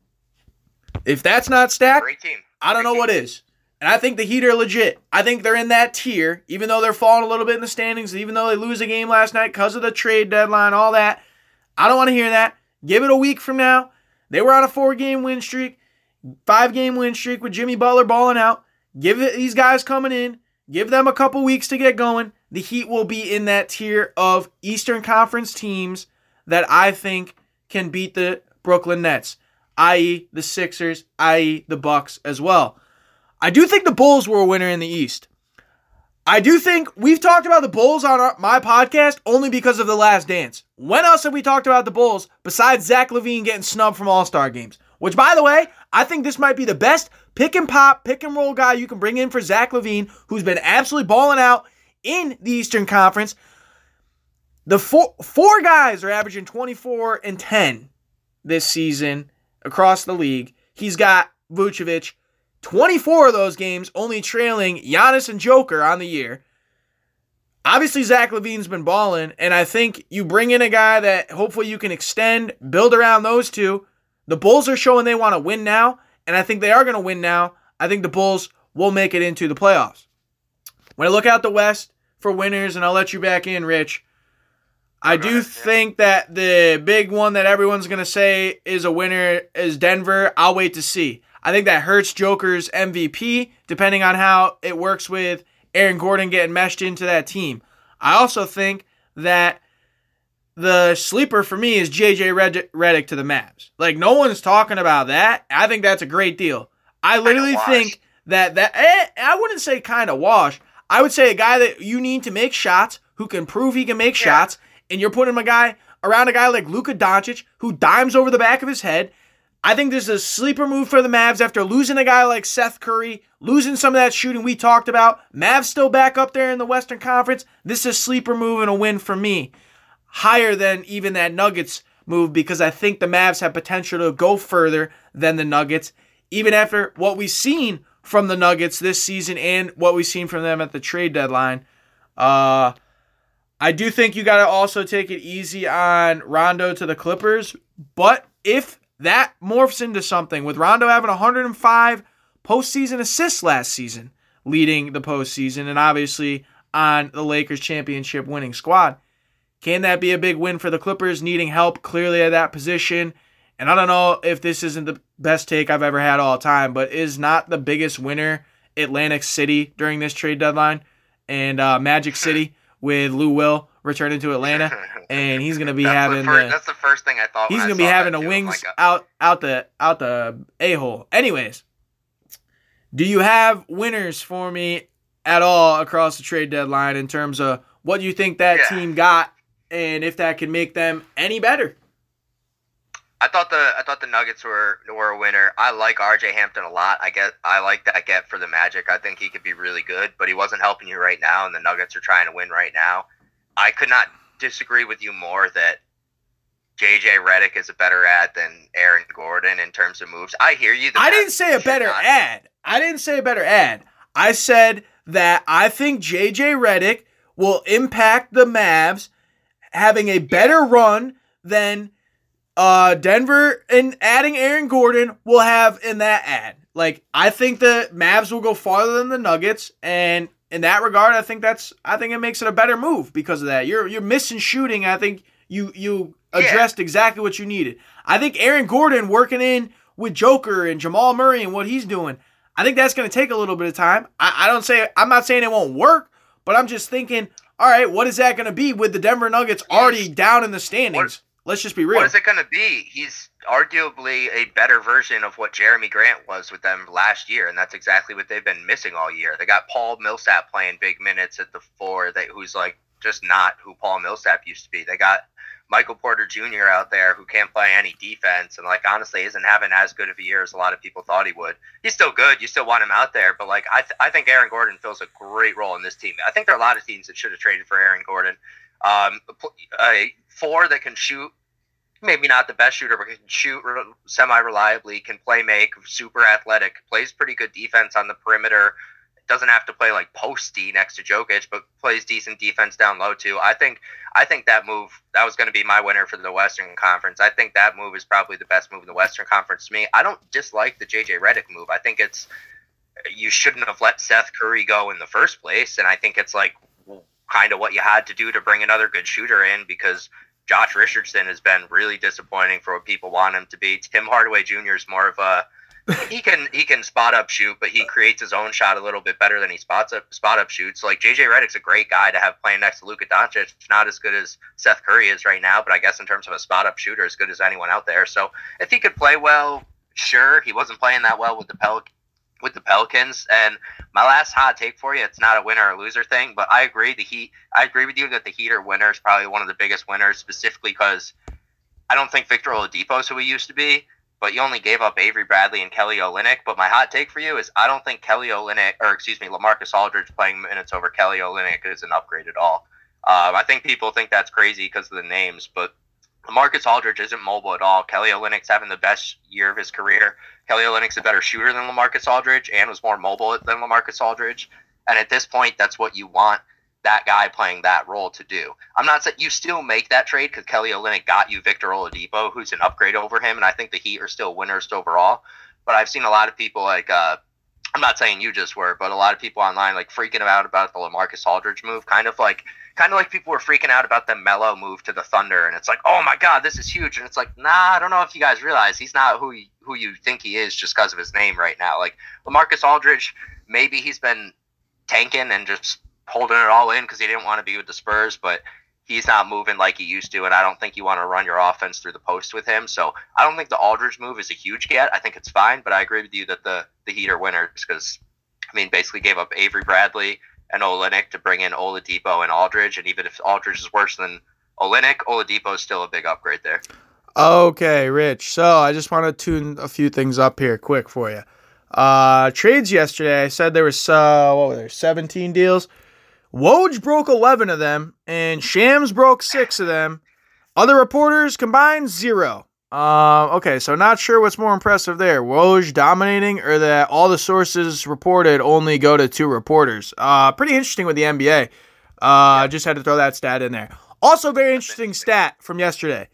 If that's not stacked, great team. I don't know what is. And I think the Heat are legit. I think they're in that tier, even though they're falling a little bit in the standings, even though they lose a game last night because of the trade deadline, all that. I don't want to hear that. Give it a week from now. They were on a 4-game win streak, 5-game win streak with Jimmy Butler balling out. Give these guys coming in. Give them a couple weeks to get going. The Heat will be in that tier of Eastern Conference teams that I think can beat the Brooklyn Nets, i.e. the Sixers, i.e. the Bucks as well. I do think the Bulls were a winner in the East. I do think we've talked about the Bulls on my podcast only because of The Last Dance. When else have we talked about the Bulls besides Zach LaVine getting snubbed from All-Star games? Which, by the way, I think this might be the best pick and pop, pick and roll guy you can bring in for Zach LaVine, who's been absolutely balling out in the Eastern Conference. The four guys are averaging 24 and 10 this season across the league. He's got Vucevic. 24 of those games only trailing Giannis and Joker on the year. Obviously, Zach LaVine's been balling, and I think you bring in a guy that hopefully you can extend, build around those two. The Bulls are showing they want to win now, and I think they are going to win now. I think the Bulls will make it into the playoffs. When I look out the West for winners, and I'll let you back in, Rich, I do think that the big one that everyone's going to say is a winner is Denver. I'll wait to see. I think that hurts Joker's MVP, depending on how it works with Aaron Gordon getting meshed into that team. I also think that the sleeper for me is J.J. Redick to the Mavs. Like, no one's talking about that. I think that's a great deal. I literally think that I wouldn't say kind of wash. I would say a guy that you need to make shots, who can prove he can make shots, and you're putting a guy around a guy like Luka Doncic, who dimes over the back of his head. I think this is a sleeper move for the Mavs after losing a guy like Seth Curry, losing some of that shooting we talked about. Mavs still back up there in the Western Conference. This is a sleeper move and a win for me. Higher than even that Nuggets move, because I think the Mavs have potential to go further than the Nuggets, even after what we've seen from the Nuggets this season and what we've seen from them at the trade deadline. I do think you got to also take it easy on Rondo to the Clippers, but if that morphs into something with Rondo having 105 postseason assists last season, leading the postseason, and obviously on the Lakers championship winning squad, can that be a big win for the Clippers, needing help clearly at that position? And I don't know if this isn't the best take I've ever had all time, but is not the biggest winner Atlantic City during this trade deadline and Magic City with Lou Will returning to Atlanta, and he's going to be that's the first thing I thought. He's going to be having the wings out the a-hole. Anyways, do you have winners for me at all across the trade deadline in terms of what you think that team got and if that can make them any better? I thought the Nuggets were a winner. I like RJ Hampton a lot. I like that get for the Magic. I think he could be really good, but he wasn't helping you right now, and the Nuggets are trying to win right now. I could not disagree with you more that JJ Redick is a better ad than Aaron Gordon in terms of moves. I hear you. I didn't say a better ad. I said that I think JJ Redick will impact the Mavs having a better run than Denver, and adding Aaron Gordon will have in that ad. Like, I think the Mavs will go farther than the Nuggets, and in that regard, I think it makes it a better move because of that. You're missing shooting. I think you addressed exactly what you needed. I think Aaron Gordon working in with Joker and Jamal Murray and what he's doing, I think that's going to take a little bit of time. I'm not saying it won't work, but I'm just thinking, all right, what is that going to be with the Denver Nuggets already down in the standings? Let's just be real. What is it going to be? He's arguably a better version of what Jeremy Grant was with them last year, and that's exactly what they've been missing all year. They got Paul Millsap playing big minutes at the 4, who's like just not who Paul Millsap used to be. They got Michael Porter Jr. out there who can't play any defense and, like, honestly isn't having as good of a year as a lot of people thought he would. He's still good. You still want him out there, but, like, I think Aaron Gordon fills a great role in this team. I think there are a lot of teams that should have traded for Aaron Gordon. A 4 that can shoot, maybe not the best shooter, but can shoot semi-reliably, can play make, super athletic, plays pretty good defense on the perimeter, doesn't have to play like posty next to Jokic, but plays decent defense down low too. I think that move, that was going to be my winner for the Western Conference. I think that move is probably the best move in the Western Conference to me. I don't dislike the JJ Redick move. I think you shouldn't have let Seth Curry go in the first place, and I think it's like kind of what you had to do to bring another good shooter in, because Josh Richardson has been really disappointing for what people want him to be. Tim Hardaway Jr. is more of a he can spot up shoot, but he creates his own shot a little bit better than he spot up shoots. So, like, JJ Redick's a great guy to have playing next to Luka Doncic. Not as good as Seth Curry is right now, but I guess in terms of a spot up shooter, as good as anyone out there. So if he could play well, sure. He wasn't playing that well with the Pelicans. And my last hot take for you, it's not a winner or loser thing, but I agree with you that the Heat are winners, probably one of the biggest winners, specifically because I don't think Victor Oladipo is who he used to be, but you only gave up Avery Bradley and Kelly Olynyk. But my hot take for you is I don't think LaMarcus Aldridge playing minutes over Kelly Olynyk is an upgrade at all. I think people think that's crazy because of the names, but LaMarcus Aldridge isn't mobile at all. Kelly Olynyk's having the best year of his career. Kelly Olynyk's a better shooter than LaMarcus Aldridge and was more mobile than LaMarcus Aldridge. And at this point, that's what you want that guy playing that role to do. I'm not saying you still make that trade because Kelly Olynyk got you Victor Oladipo, who's an upgrade over him, and I think the Heat are still winners overall. But I've seen a lot of people I'm not saying you just were, but a lot of people online freaking out about the LaMarcus Aldridge move, kind of like people were freaking out about the Melo move to the Thunder, and it's like, oh my God, this is huge, and it's like, nah, I don't know if you guys realize he's not who you think he is just because of his name right now. Like, LaMarcus Aldridge, maybe he's been tanking and just holding it all in because he didn't want to be with the Spurs, but he's not moving like he used to, and I don't think you want to run your offense through the post with him. So I don't think the Aldridge move is a huge get. I think it's fine, but I agree with you that the Heat are winners because, basically gave up Avery Bradley and Olynyk to bring in Oladipo and Aldridge, and even if Aldridge is worse than Olynyk, Oladipo is still a big upgrade there. Okay, Rich. So I just want to tune a few things up here quick for you. Trades yesterday, I said there was 17 deals. Woj broke 11 of them, and Shams broke 6 of them. Other reporters combined 0. Okay, so not sure what's more impressive there. Woj dominating or that all the sources reported only go to 2 reporters. Pretty interesting with the NBA. Just had to throw that stat in there. Also very interesting stat from yesterday.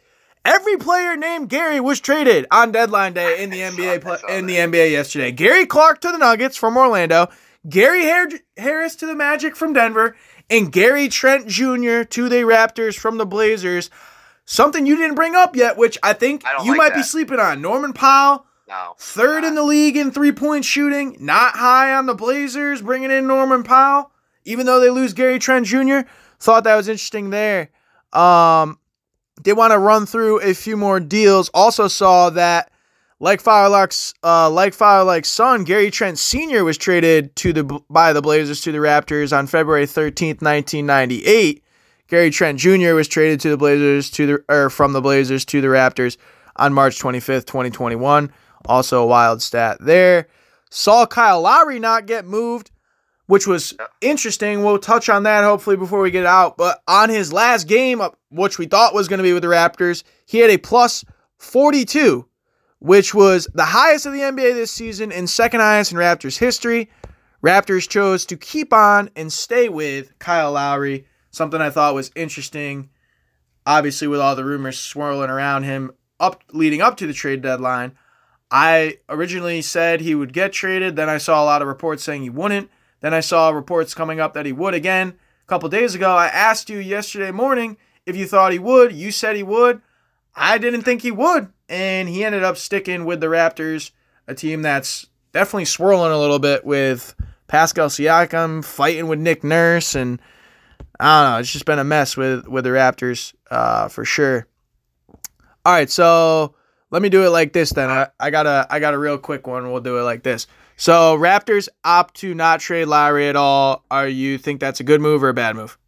Every player named Gary was traded on deadline day in the NBA yesterday. Gary Clark to the Nuggets from Orlando, Gary Harris to the Magic from Denver, and Gary Trent Jr. to the Raptors from the Blazers. Something you didn't bring up yet, which I think you might be sleeping on. Norman Powell, third in the league in three-point shooting, not high on the Blazers, bringing in Norman Powell, even though they lose Gary Trent Jr. Thought that was interesting there. Did want to run through a few more deals. Also saw that like Firelock's son, Gary Trent Sr. was traded by the Blazers to the Raptors on February 13th, 1998. Gary Trent Jr. was traded to the Blazers from the Blazers to the Raptors on March 25th, 2021. Also a wild stat there. Saw Kyle Lowry not get moved, which was interesting. We'll touch on that hopefully before we get out. But on his last game, which we thought was going to be with the Raptors, he had a plus 42, which was the highest of the NBA this season and second highest in Raptors history. Raptors chose to keep on and stay with Kyle Lowry, something I thought was interesting, obviously with all the rumors swirling around him leading up to the trade deadline. I originally said he would get traded. Then I saw a lot of reports saying he wouldn't. Then I saw reports coming up that he would again. A couple days ago, I asked you yesterday morning if you thought he would. You said he would. I didn't think he would. And he ended up sticking with the Raptors, a team that's definitely swirling a little bit with Pascal Siakam fighting with Nick Nurse. And I don't know. It's just been a mess with the Raptors for sure. All right, so let me do it like this then. I got a real quick one. We'll do it like this. So Raptors opt to not trade Lowry at all. You think that's a good move or a bad move?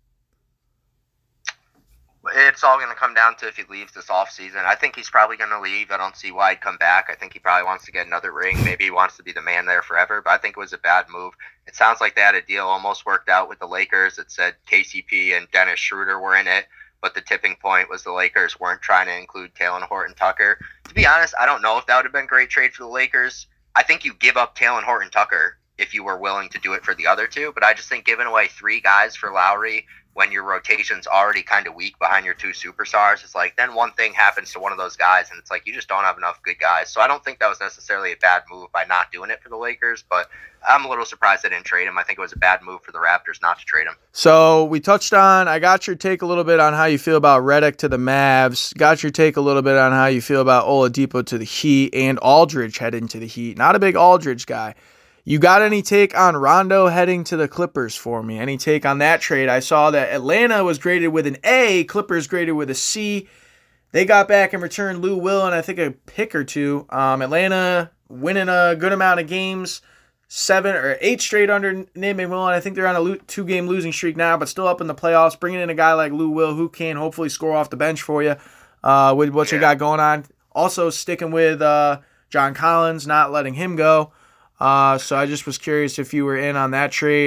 It's all going to come down to if he leaves this offseason. I think he's probably going to leave. I don't see why he'd come back. I think he probably wants to get another ring. Maybe he wants to be the man there forever, but I think it was a bad move. It sounds like they had a deal almost worked out with the Lakers. It said KCP and Dennis Schroeder were in it, but the tipping point was the Lakers weren't trying to include Talen Horton-Tucker. To be honest, I don't know if that would have been a great trade for the Lakers. I think you give up Talen Horton-Tucker if you were willing to do it for the other two, but I just think giving away three guys for Lowry when your rotation's already kind of weak behind your two superstars, it's like then one thing happens to one of those guys and it's like you just don't have enough good guys. So I don't think that was necessarily a bad move by not doing it for the Lakers, but I'm a little surprised they didn't trade him. I think it was a bad move for the Raptors not to trade him. So we touched on, I got your take a little bit on how you feel about Redick to the Mavs, got your take a little bit on how you feel about Oladipo to the Heat and Aldridge heading to the Heat. Not a big Aldridge guy. You got any take on Rondo heading to the Clippers for me? Any take on that trade? I saw that Atlanta was graded with an A, Clippers graded with a C. They got back in return Lou Will and I think a pick or two. Atlanta winning a good amount of games, 7 or 8 straight under Nate McMillan. I think they're on a 2-game losing streak now, but still up in the playoffs. Bringing in a guy like Lou Will who can hopefully score off the bench for you with what you got going on. Also sticking with John Collins, not letting him go. So I just was curious if you were in or out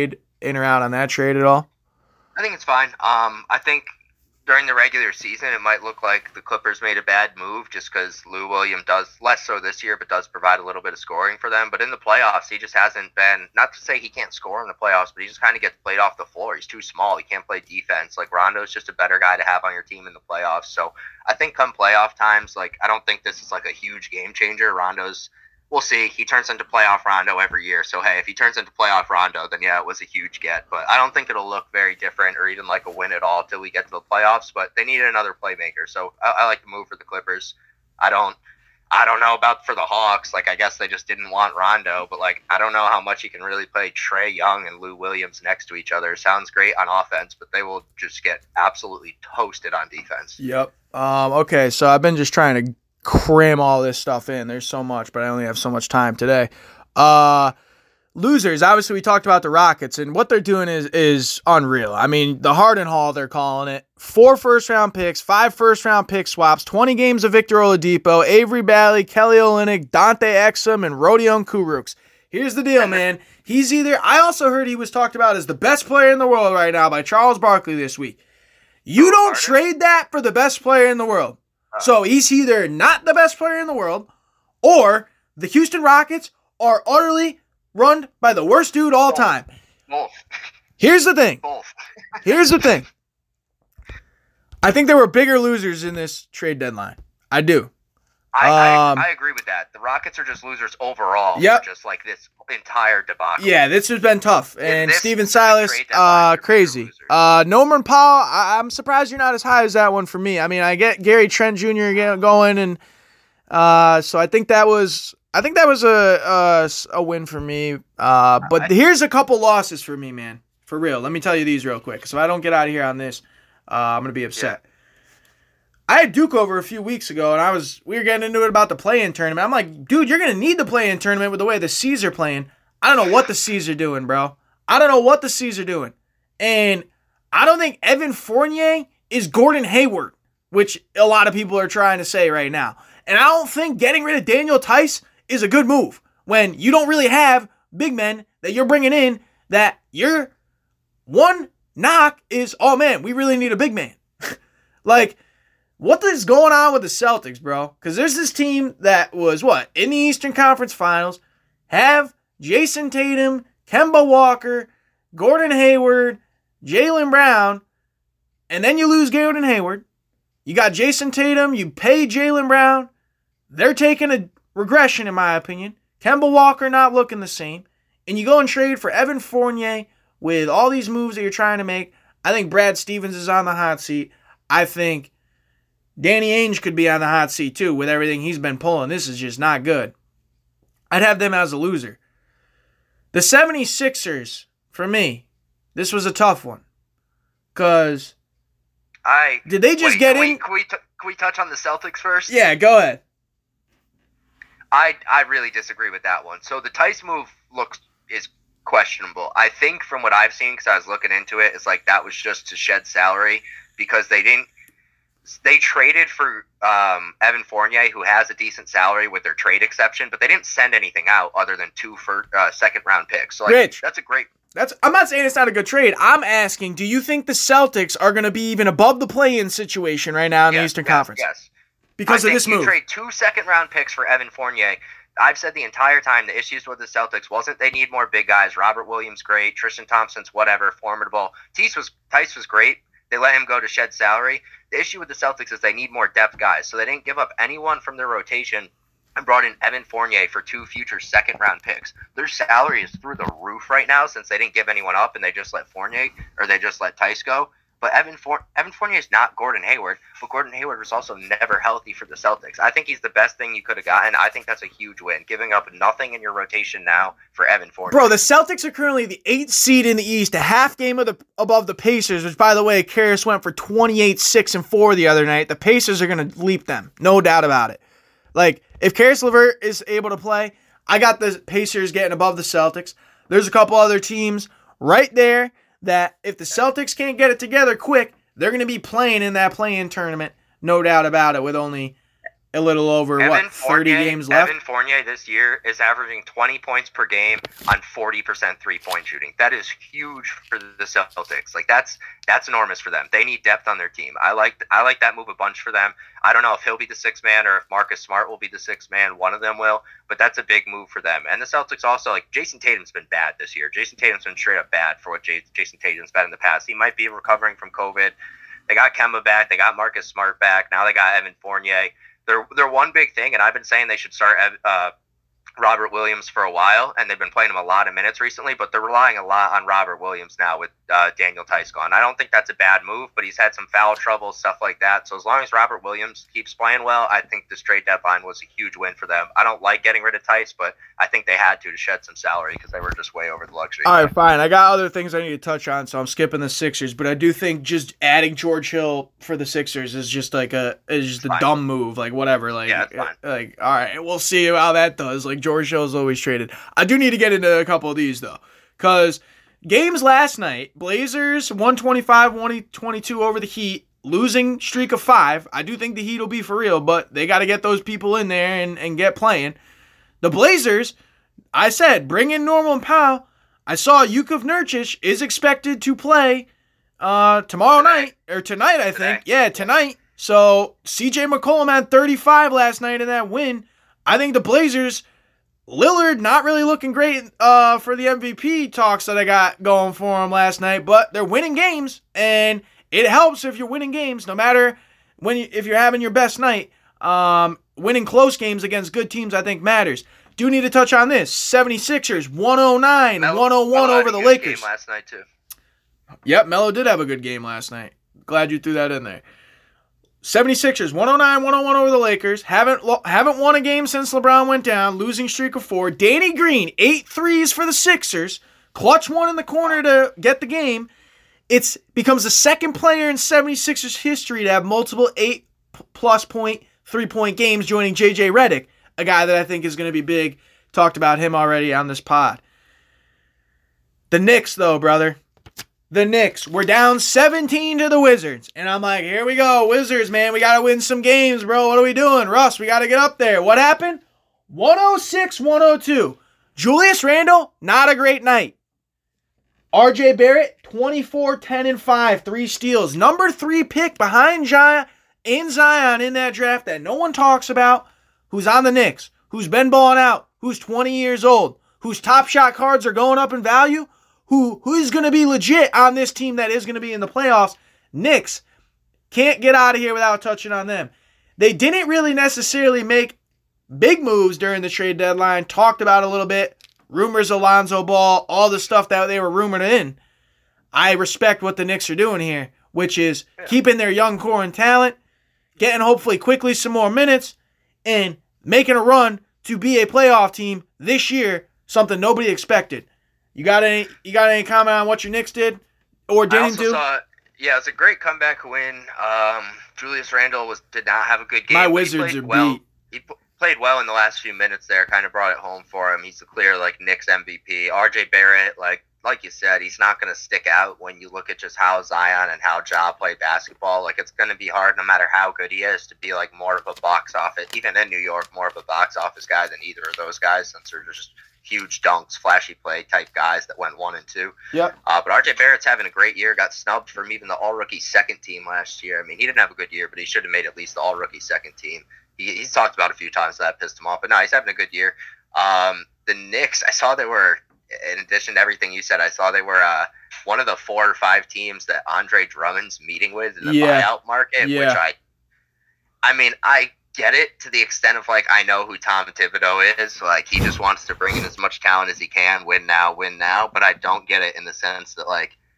on that trade at all. I think it's fine. I think during the regular season, it might look like the Clippers made a bad move just because Lou Williams does, less so this year, but does provide a little bit of scoring for them. But in the playoffs, he just hasn't been, not to say he can't score in the playoffs, but he just kind of gets played off the floor. He's too small. He can't play defense. Like Rondo's just a better guy to have on your team in the playoffs. So I think come playoff times, like I don't think this is like a huge game changer. We'll see. He turns into playoff Rondo every year. So, hey, if he turns into playoff Rondo, then yeah, it was a huge get. But I don't think it'll look very different or even like a win at all until we get to the playoffs. But they needed another playmaker. So I like the move for the Clippers. I don't know about for the Hawks. Like, I guess they just didn't want Rondo. But, like, I don't know how much he can really play Trae Young and Lou Williams next to each other. Sounds great on offense, but they will just get absolutely toasted on defense. Yep. Okay, so I've been just trying to cram all this stuff in. There's so much, but I only have so much time today. Losers, obviously we talked about the Rockets, and what they're doing is unreal. I mean, the Harden Hall, they're calling it. 4 first-round picks, 5 first-round pick swaps, 20 games of Victor Oladipo, Avery Bradley, Kelly Olynyk, Dante Exum, and Rodion Kurucs. Here's the deal, man. I also heard he was talked about as the best player in the world right now by Charles Barkley this week. You don't trade that for the best player in the world. So he's either not the best player in the world or the Houston Rockets are utterly run by the worst dude all time. Here's the thing. I think there were bigger losers in this trade deadline. I do. I agree with that. The Rockets are just losers overall. Yep. Just like this entire debacle. Yeah, this has been tough. And Steven Silas, crazy. Crazy. Norman Powell, I'm surprised you're not as high as that one for me. I mean, I get Gary Trent Jr. going, and so I think that was a win for me. But here's a couple losses for me, man. For real. Let me tell you these real quick. So if I don't get out of here on this, I'm gonna be upset. Yeah. I had Duke over a few weeks ago, and we were getting into it about the play-in tournament. I'm like, dude, you're going to need the play-in tournament with the way the C's are playing. I don't know what the C's are doing, bro. I don't know what the C's are doing. And I don't think Evan Fournier is Gordon Hayward, which a lot of people are trying to say right now. And I don't think getting rid of Daniel Tice is a good move when you don't really have big men that you're bringing in that your one knock is, oh, man, we really need a big man. Like, what is going on with the Celtics, bro? Because there's this team that was, in the Eastern Conference Finals, have Jason Tatum, Kemba Walker, Gordon Hayward, Jaylen Brown, and then you lose Gordon Hayward. You got Jason Tatum, you pay Jaylen Brown. They're taking a regression, in my opinion. Kemba Walker not looking the same. And you go and trade for Evan Fournier with all these moves that you're trying to make. I think Brad Stevens is on the hot seat. I think Danny Ainge could be on the hot seat too with everything he's been pulling. This is just not good. I'd have them as a loser. The 76ers, for me, this was a tough one. Because did they just get in? Can we touch on the Celtics first? Yeah, go ahead. I really disagree with that one. So the Tice move is questionable. I think from what I've seen, because I was looking into it, it's like that was just to shed salary because they traded for Evan Fournier, who has a decent salary with their trade exception, but they didn't send anything out other than 2 second-round picks. So, Rich, that's a great... I'm not saying it's not a good trade. I'm asking, do you think the Celtics are going to be even above the play-in situation right now in the Eastern Conference? Yes. Because of this move. You trade 2 second-round picks for Evan Fournier. I've said the entire time the issues with the Celtics wasn't they need more big guys. Robert Williams, great. Tristan Thompson's whatever, formidable. Tice was great. They let him go to shed salary. The issue with the Celtics is they need more depth guys, so they didn't give up anyone from their rotation and brought in Evan Fournier for 2 future second-round picks. Their salary is through the roof right now since they didn't give anyone up and they just let Tice go. But Evan Fournier is not Gordon Hayward, but Gordon Hayward was also never healthy for the Celtics. I think he's the best thing you could have gotten. I think that's a huge win, giving up nothing in your rotation now for Evan Fournier. Bro, the Celtics are currently the 8th seed in the East, a half game above the Pacers, which, by the way, Karras went for 28-6-4 the other night. The Pacers are going to leap them, no doubt about it. Like, if Karis LeVert is able to play, I got the Pacers getting above the Celtics. There's a couple other teams right there that if the Celtics can't get it together quick, they're going to be playing in that play-in tournament, no doubt about it, with only a little over, 30 games left? Evan Fournier this year is averaging 20 points per game on 40% three-point shooting. That is huge for the Celtics. Like, that's enormous for them. They need depth on their team. I like that move a bunch for them. I don't know if he'll be the sixth man or if Marcus Smart will be the sixth man. One of them will, but that's a big move for them. And the Celtics also, like, Jason Tatum's been bad this year. Jason Tatum's been straight up bad for what Jason Tatum's been in the past. He might be recovering from COVID. They got Kemba back. They got Marcus Smart back. Now they got Evan Fournier. They're one big thing, and I've been saying they should start Robert Williams for a while, and they've been playing him a lot of minutes recently, but they're relying a lot on Robert Williams now with Daniel Tice gone. I don't think that's a bad move, but he's had some foul trouble, stuff like that. So as long as Robert Williams keeps playing well, I think this trade deadline was a huge win for them. I don't like getting rid of Tice, but I think they had to shed some salary because they were just way over the luxury. All right, fine. I got other things I need to touch on, so I'm skipping the Sixers, but I do think just adding George Hill for the Sixers is just like a dumb move, like whatever. Like, yeah, it's fine. Like, all right, we'll see how that does. Like, George Hill's always traded. I do need to get into a couple of these though, because games last night, Blazers 125-122 over the Heat, losing streak of 5. I do think the Heat will be for real, but they got to get those people in there and get playing. The Blazers, I said, bring in Norman Powell. I saw Yusuf Nurkic is expected to play tonight, I think. Yeah, tonight. So CJ McCollum had 35 last night in that win. I think the Blazers, Lillard not really looking great for the MVP talks that I got going for him last night, but they're winning games, and it helps if you're winning games, no matter if you're having your best night. Winning close games against good teams, I think, matters. Do need to touch on this. 76ers, 109, 101 over the Lakers. Game last night, too. Yep, Melo did have a good game last night. Glad you threw that in there. 76ers, 109, 101 over the Lakers. Haven't won a game since LeBron went down. Losing streak of 4. Danny Green, 8 threes for the Sixers. Clutch one in the corner to get the game. It becomes the second player in 76ers history to have multiple 8-plus point, 3-point games, joining J.J. Redick, a guy that I think is going to be big. Talked about him already on this pod. The Knicks, though, brother. The Knicks. We're down 17 to the Wizards. And I'm like, here we go, Wizards, man. We got to win some games, bro. What are we doing? Russ, we got to get up there. What happened? 106-102. Julius Randle, not a great night. RJ Barrett, 24, 10, and 5, 3 steals. Number 3 pick behind Zion in that draft that no one talks about, who's on the Knicks, who's been balling out, who's 20 years old, whose top shot cards are going up in value, who is going to be legit on this team that is going to be in the playoffs. Knicks, can't get out of here without touching on them. They didn't really necessarily make big moves during the trade deadline, talked about a little bit. Rumors of Lonzo Ball, all the stuff that they were rumored in. I respect what the Knicks are doing here, which is keeping their young core and talent, getting hopefully quickly some more minutes, and making a run to be a playoff team this year, something nobody expected. You got any comment on what your Knicks did or didn't do? Yeah, it's a great comeback win. Julius Randle did not have a good game. My Wizards are beat. He played well in the last few minutes there, kind of brought it home for him. He's the clear Knicks MVP. RJ Barrett, like you said, he's not going to stick out when you look at just how Zion and how Ja play basketball. It's going to be hard, no matter how good he is, to be more of a box office, even in New York, more of a box office guy than either of those guys, since they're just huge dunks, flashy play type guys that went 1 and 2. Yep. But RJ Barrett's having a great year. Got snubbed from even the All-Rookie second team last year. I mean, he didn't have a good year, but he should have made at least the All-Rookie second team. He's talked about a few times that pissed him off, but no, he's having a good year. The Knicks, I saw they were, in addition to everything you said, I saw they were one of the 4 or 5 teams that Andre Drummond's meeting with in the buyout market, which I get it to the extent of I know who Tom Thibodeau is. He just wants to bring in as much talent as he can, win now, but I don't get it in the sense that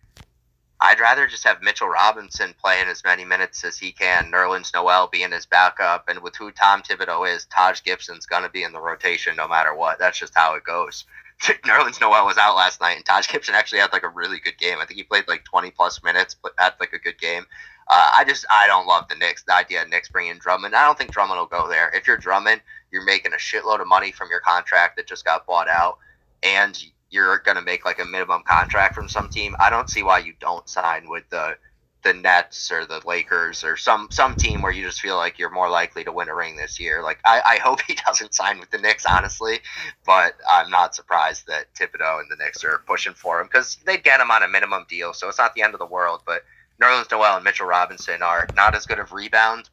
I'd rather just have Mitchell Robinson playing as many minutes as he can, Nerlens Noel being his backup, and with who Tom Thibodeau is, Taj Gibson's going to be in the rotation no matter what. That's just how it goes. Nerlens Noel was out last night, and Taj Gibson actually had a really good game. I think he played 20-plus minutes, but had a good game. I don't love the idea of Knicks bringing Drummond. I don't think Drummond will go there. If you're Drummond, you're making a shitload of money from your contract that just got bought out, and you're going to make a minimum contract from some team. I don't see why you don't sign with the Nets or the Lakers or some team where you just feel you're more likely to win a ring this year. I hope he doesn't sign with the Knicks, honestly, but I'm not surprised that Thibodeau and the Knicks are pushing for him because they'd get him on a minimum deal, so it's not the end of the world, but Nerlens Noel and Mitchell Robinson are not as good of rebounders,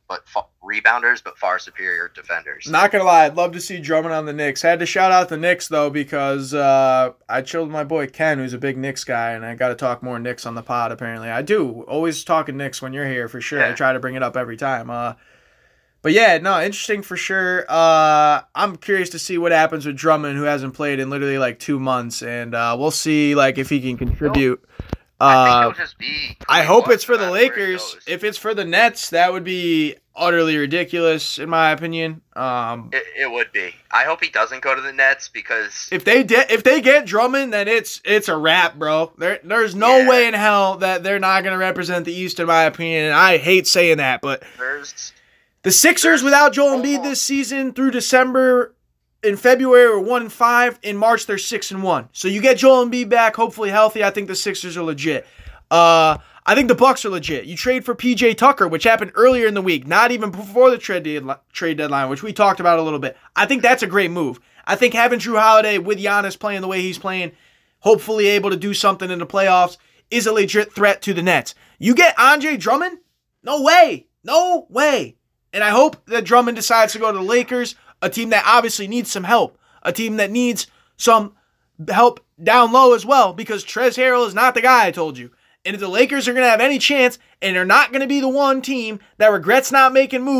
but far superior defenders. Not gonna lie, I'd love to see Drummond on the Knicks. Had to shout out the Knicks though because I chilled with my boy Ken, who's a big Knicks guy, and I got to talk more Knicks on the pod. Apparently, I do always talking Knicks when you're here for sure. Yeah. I try to bring it up every time. But yeah, no, interesting for sure. I'm curious to see what happens with Drummond, who hasn't played in literally 2 months, and we'll see if he can contribute. I think he'll just be. I hope it's for the Lakers. If it's for the Nets, that would be utterly ridiculous, in my opinion. It would be. I hope he doesn't go to the Nets because if they get Drummond, then it's a wrap, bro. There's no way in hell that they're not going to represent the East, in my opinion. And I hate saying that, but the Sixers without Joel Embiid this season through December. In February, we're 1-5. In March, they're 6-1. So you get Joel Embiid back, hopefully healthy. I think the Sixers are legit. I think the Bucks are legit. You trade for PJ Tucker, which happened earlier in the week, not even before the trade deadline, which we talked about a little bit. I think that's a great move. I think having Drew Holiday with Giannis playing the way he's playing, hopefully able to do something in the playoffs, is a legit threat to the Nets. You get Andre Drummond? No way. No way. And I hope that Drummond decides to go to the Lakers, a team that obviously needs some help, a team that needs some help down low as well, because Trez Harrell is not the guy I told you. And if the Lakers are going to have any chance, and they're not going to be the one team that regrets not making moves,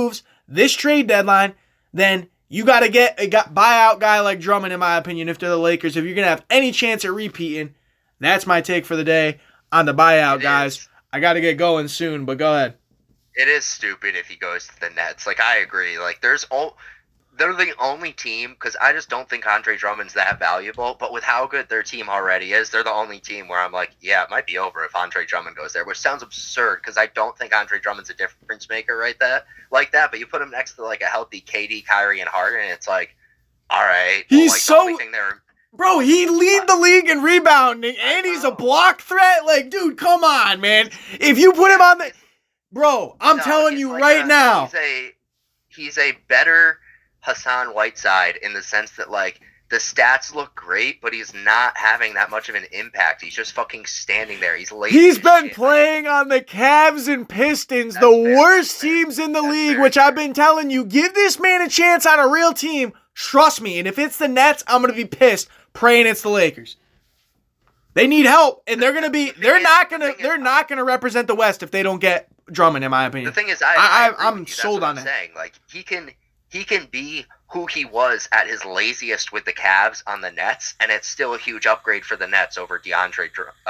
this trade deadline, then you got to buy out guy like Drummond, in my opinion, if they're the Lakers. If you're going to have any chance at repeating, that's my take for the day on the buyout, guys. I got to get going soon, but go ahead. It is stupid if he goes to the Nets. Like, I agree. Like, they're the only team, because I just don't think Andre Drummond's that valuable, but with how good their team already is, they're the only team where I'm like, yeah, it might be over if Andre Drummond goes there, which sounds absurd, because I don't think Andre Drummond's a difference maker like that, but you put him next to, like, a healthy KD, Kyrie, and Harden, and it's like, all right. He's Bro, he lead the league in rebounding, and he's a block threat. Like, dude, come on, man. If you put him on the... Bro, I'm telling you right now. He's a better Hassan Whiteside in the sense that, like, the stats look great, but he's not having that much of an impact. He's just fucking standing there. He's lazy. He's been playing on the Cavs and Pistons, the worst teams in the league, which I've been telling you, give this man a chance on a real team. Trust me. And if it's the Nets, I'm going to be pissed, praying it's the Lakers. They need help, and they're not gonna represent the West if they don't get Drummond, in my opinion. The thing is, I'm sold on it. Saying, like, he can be who he was at his laziest with the Cavs on the Nets, and it's still a huge upgrade for the Nets over DeAndre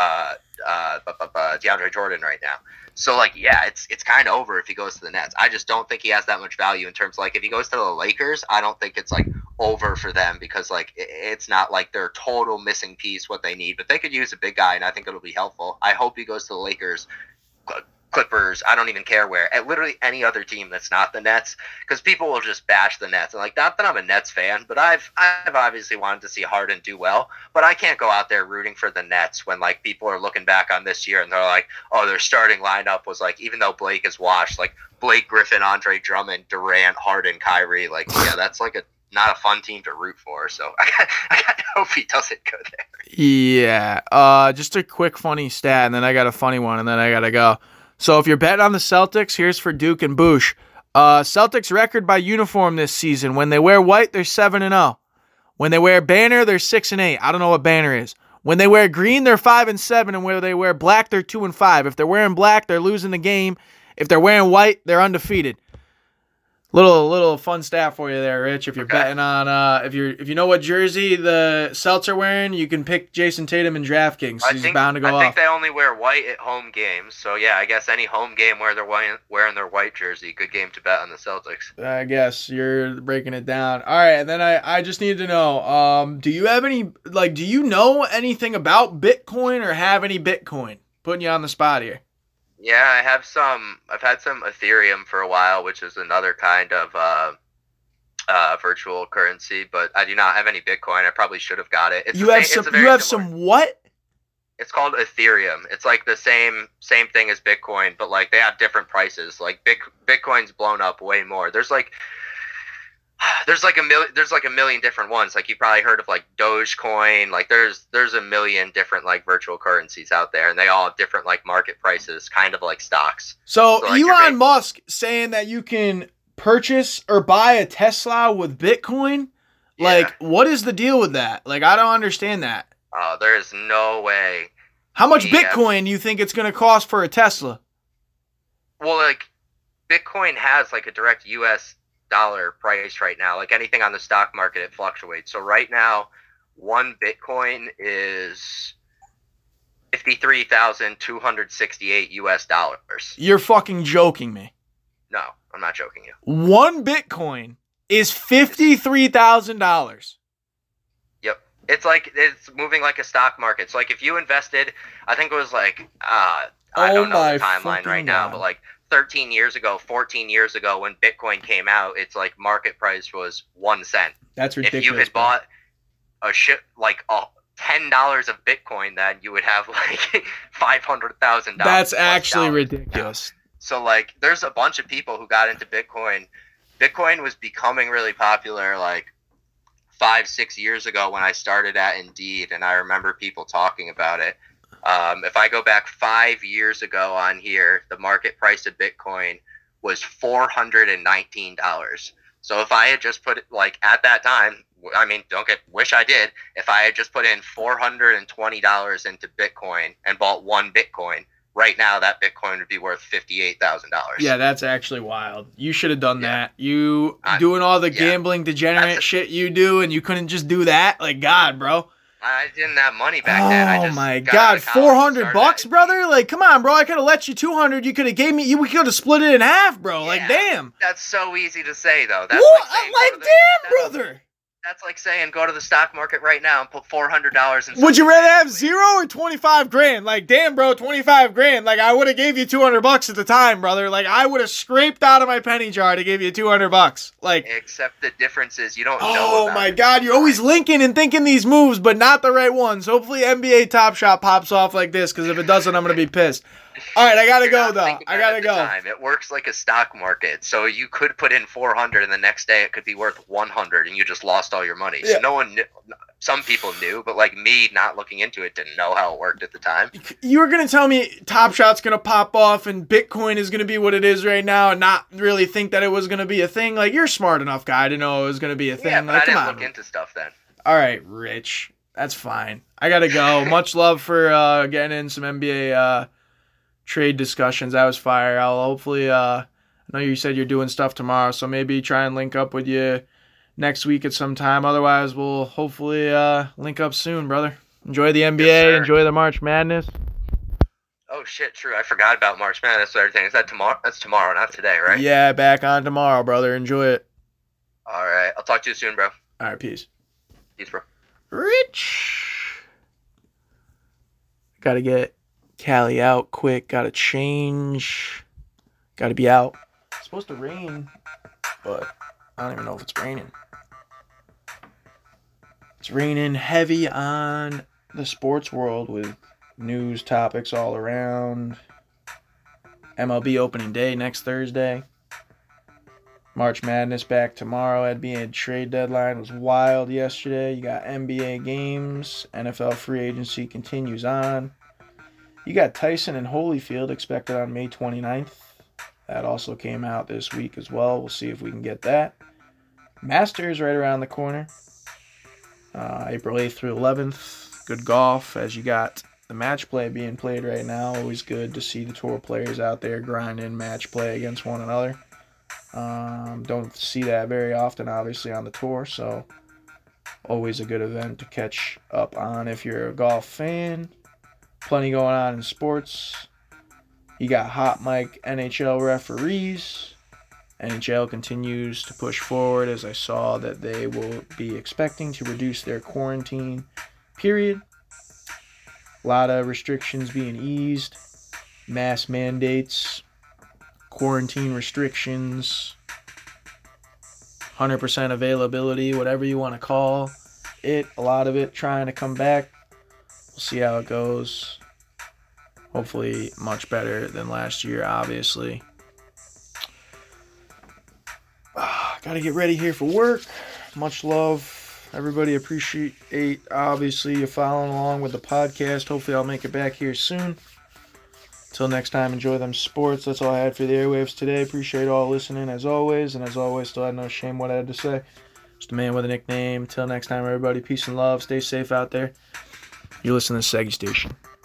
Jordan right now. So, like, yeah, it's kind of over if he goes to the Nets. I just don't think he has that much value in terms of, like, if he goes to the Lakers, I don't think it's, like, over for them because, like, it's not like they're total missing piece what they need. But they could use a big guy, and I think it'll be helpful. I hope he goes to the Lakers, Clippers, I don't even care where, at literally any other team that's not the Nets, because people will just bash the Nets. And, like, not that I'm a Nets fan, but I've obviously wanted to see Harden do well, but I can't go out there rooting for the Nets when, like, people are looking back on this year and they're like, oh, their starting lineup was, like, even though Blake is washed, like, Blake Griffin, Andre Drummond, Durant, Harden, Kyrie, like, yeah, that's, like, not a fun team to root for, so I hope he doesn't go there. Yeah, just a quick funny stat, and then I got a funny one, and then I gotta go. So if you're betting on the Celtics, here's for Duke and Boosh. Celtics record by uniform this season. When they wear white, they're 7-0. When they wear banner, they're 6-8. I don't know what banner is. When they wear green, they're 5-7, and when they wear black, they're 2-5. If they're wearing black, they're losing the game. If they're wearing white, they're undefeated. Little fun stat for you there, Rich. If you're betting on, if you know what jersey the Celts are wearing, you can pick Jason Tatum in DraftKings. He's bound to go off. I think they only wear white at home games, so yeah, I guess any home game where they're wearing their white jersey, good game to bet on the Celtics. I guess you're breaking it down. All right, and then I just need to know, do you know anything about Bitcoin or have any Bitcoin? Putting you on the spot here. Yeah, I've had some Ethereum for a while, which is another kind of virtual currency, but I do not have any Bitcoin. I probably should have got it. You have some what? It's called Ethereum. It's like the same thing as Bitcoin, but like they have different prices. Like Bitcoin's blown up way more. There's like a million different ones. Like you probably heard of like Dogecoin. Like there's a million different like virtual currencies out there, and they all have different like market prices, kind of like stocks. So like Elon Musk saying that you can purchase or buy a Tesla with Bitcoin. Yeah. Like, what is the deal with that? Like, I don't understand that. Oh, there is no way. How much Bitcoin do you think it's going to cost for a Tesla? Well, like Bitcoin has like a direct U.S. dollar price right now. Like anything on the stock market, it fluctuates. So right now, one Bitcoin is $53,268 US dollars. You're fucking joking me. No, I'm not joking you. One Bitcoin is $53,000. Yep. It's moving like a stock market. So like if you invested, I think it was like I don't know the timeline right now, but like 13 years ago, 14 years ago, when Bitcoin came out, its like market price was 1 cent. That's ridiculous. If you had bought a $10 of Bitcoin, then you would have like $500,000. That's actually ridiculous. So like, there's a bunch of people who got into Bitcoin. Bitcoin was becoming really popular like 5-6 years ago when I started at Indeed, and I remember people talking about it. If I go back 5 years ago on here, the market price of Bitcoin was $419. So if I had just put it like at that time, I mean, wish I did. If I had just put in $420 into Bitcoin and bought one Bitcoin, right now that Bitcoin would be worth $58,000. Yeah, that's actually wild. You should have done that. You doing all the gambling degenerate shit you do, and you couldn't just do that? Like, God, bro. I didn't have money back then. Oh my God, $400, brother! Like, come on, bro. I could have let you $200. You could have gave me. We could have split it in half, bro. Like, damn. That's so easy to say, though. That's damn, brother. That's like saying go to the stock market right now and put $400 in. Would you rather have zero or 25 grand? Like, damn, bro, 25 grand. Like, I would have gave you $200 at the time, brother. Like, I would have scraped out of my penny jar to give you $200. Like, except the difference is you don't know. Oh my God, you're always linking and thinking these moves, but not the right ones. Hopefully, NBA Top Shot pops off like this, because if it doesn't, I'm gonna be pissed. All right, I gotta go though. I gotta go. It works like a stock market, so you could put in 400, and the next day it could be worth 100, and you just lost all your money. So no one knew. Some people knew, but like me, not looking into it, didn't know how it worked at the time. You were gonna tell me Top Shot's gonna pop off, and Bitcoin is gonna be what it is right now, and not really think that it was gonna be a thing. Like, you're a smart enough guy to know it was gonna be a thing. Yeah, but like, I didn't look into stuff then. All right, Rich. That's fine. I gotta go. Much love for getting in some NBA trade discussions. That was fire. I'll hopefully, I know you said you're doing stuff tomorrow, so maybe try and link up with you next week at some time. Otherwise, we'll hopefully link up soon, brother. Enjoy the NBA. Yes, enjoy the March Madness. Oh, shit, true. I forgot about March Madness and everything. Is that tomorrow? That's tomorrow, not today, right? Yeah, back on tomorrow, brother. Enjoy it. All right. I'll talk to you soon, bro. All right, peace. Peace, bro. Rich. Gotta get Callie out quick. Gotta change. Gotta be out. It's supposed to rain, but I don't even know if it's raining. It's raining heavy on the sports world with news topics all around. MLB opening day next Thursday. March Madness back tomorrow. NBA trade deadline was wild yesterday. You got NBA games. NFL free agency continues on. You got Tyson and Holyfield expected on May 29th. That also came out this week as well. We'll see if we can get that. Masters right around the corner. April 8th through 11th. Good golf as you got the match play being played right now. Always good to see the tour players out there grinding match play against one another. Don't see that very often, obviously, on the tour, so always a good event to catch up on if you're a golf fan. Plenty going on in sports. You got hot mic NHL referees. NHL continues to push forward, as I saw that they will be expecting to reduce their quarantine period. A lot of restrictions being eased. Mask mandates. Quarantine restrictions. 100% availability, whatever you want to call it. A lot of it trying to come back. We'll see how it goes. Hopefully much better than last year, obviously. Gotta get ready here for work. Much love. Everybody appreciate, obviously, you following along with the podcast. Hopefully I'll make it back here soon. Until next time, enjoy them sports. That's all I had for the airwaves today. Appreciate all listening, as always. And as always, still had no shame what I had to say. Just a man with a nickname. Till next time, everybody, peace and love. Stay safe out there. You listen to Seggy Station.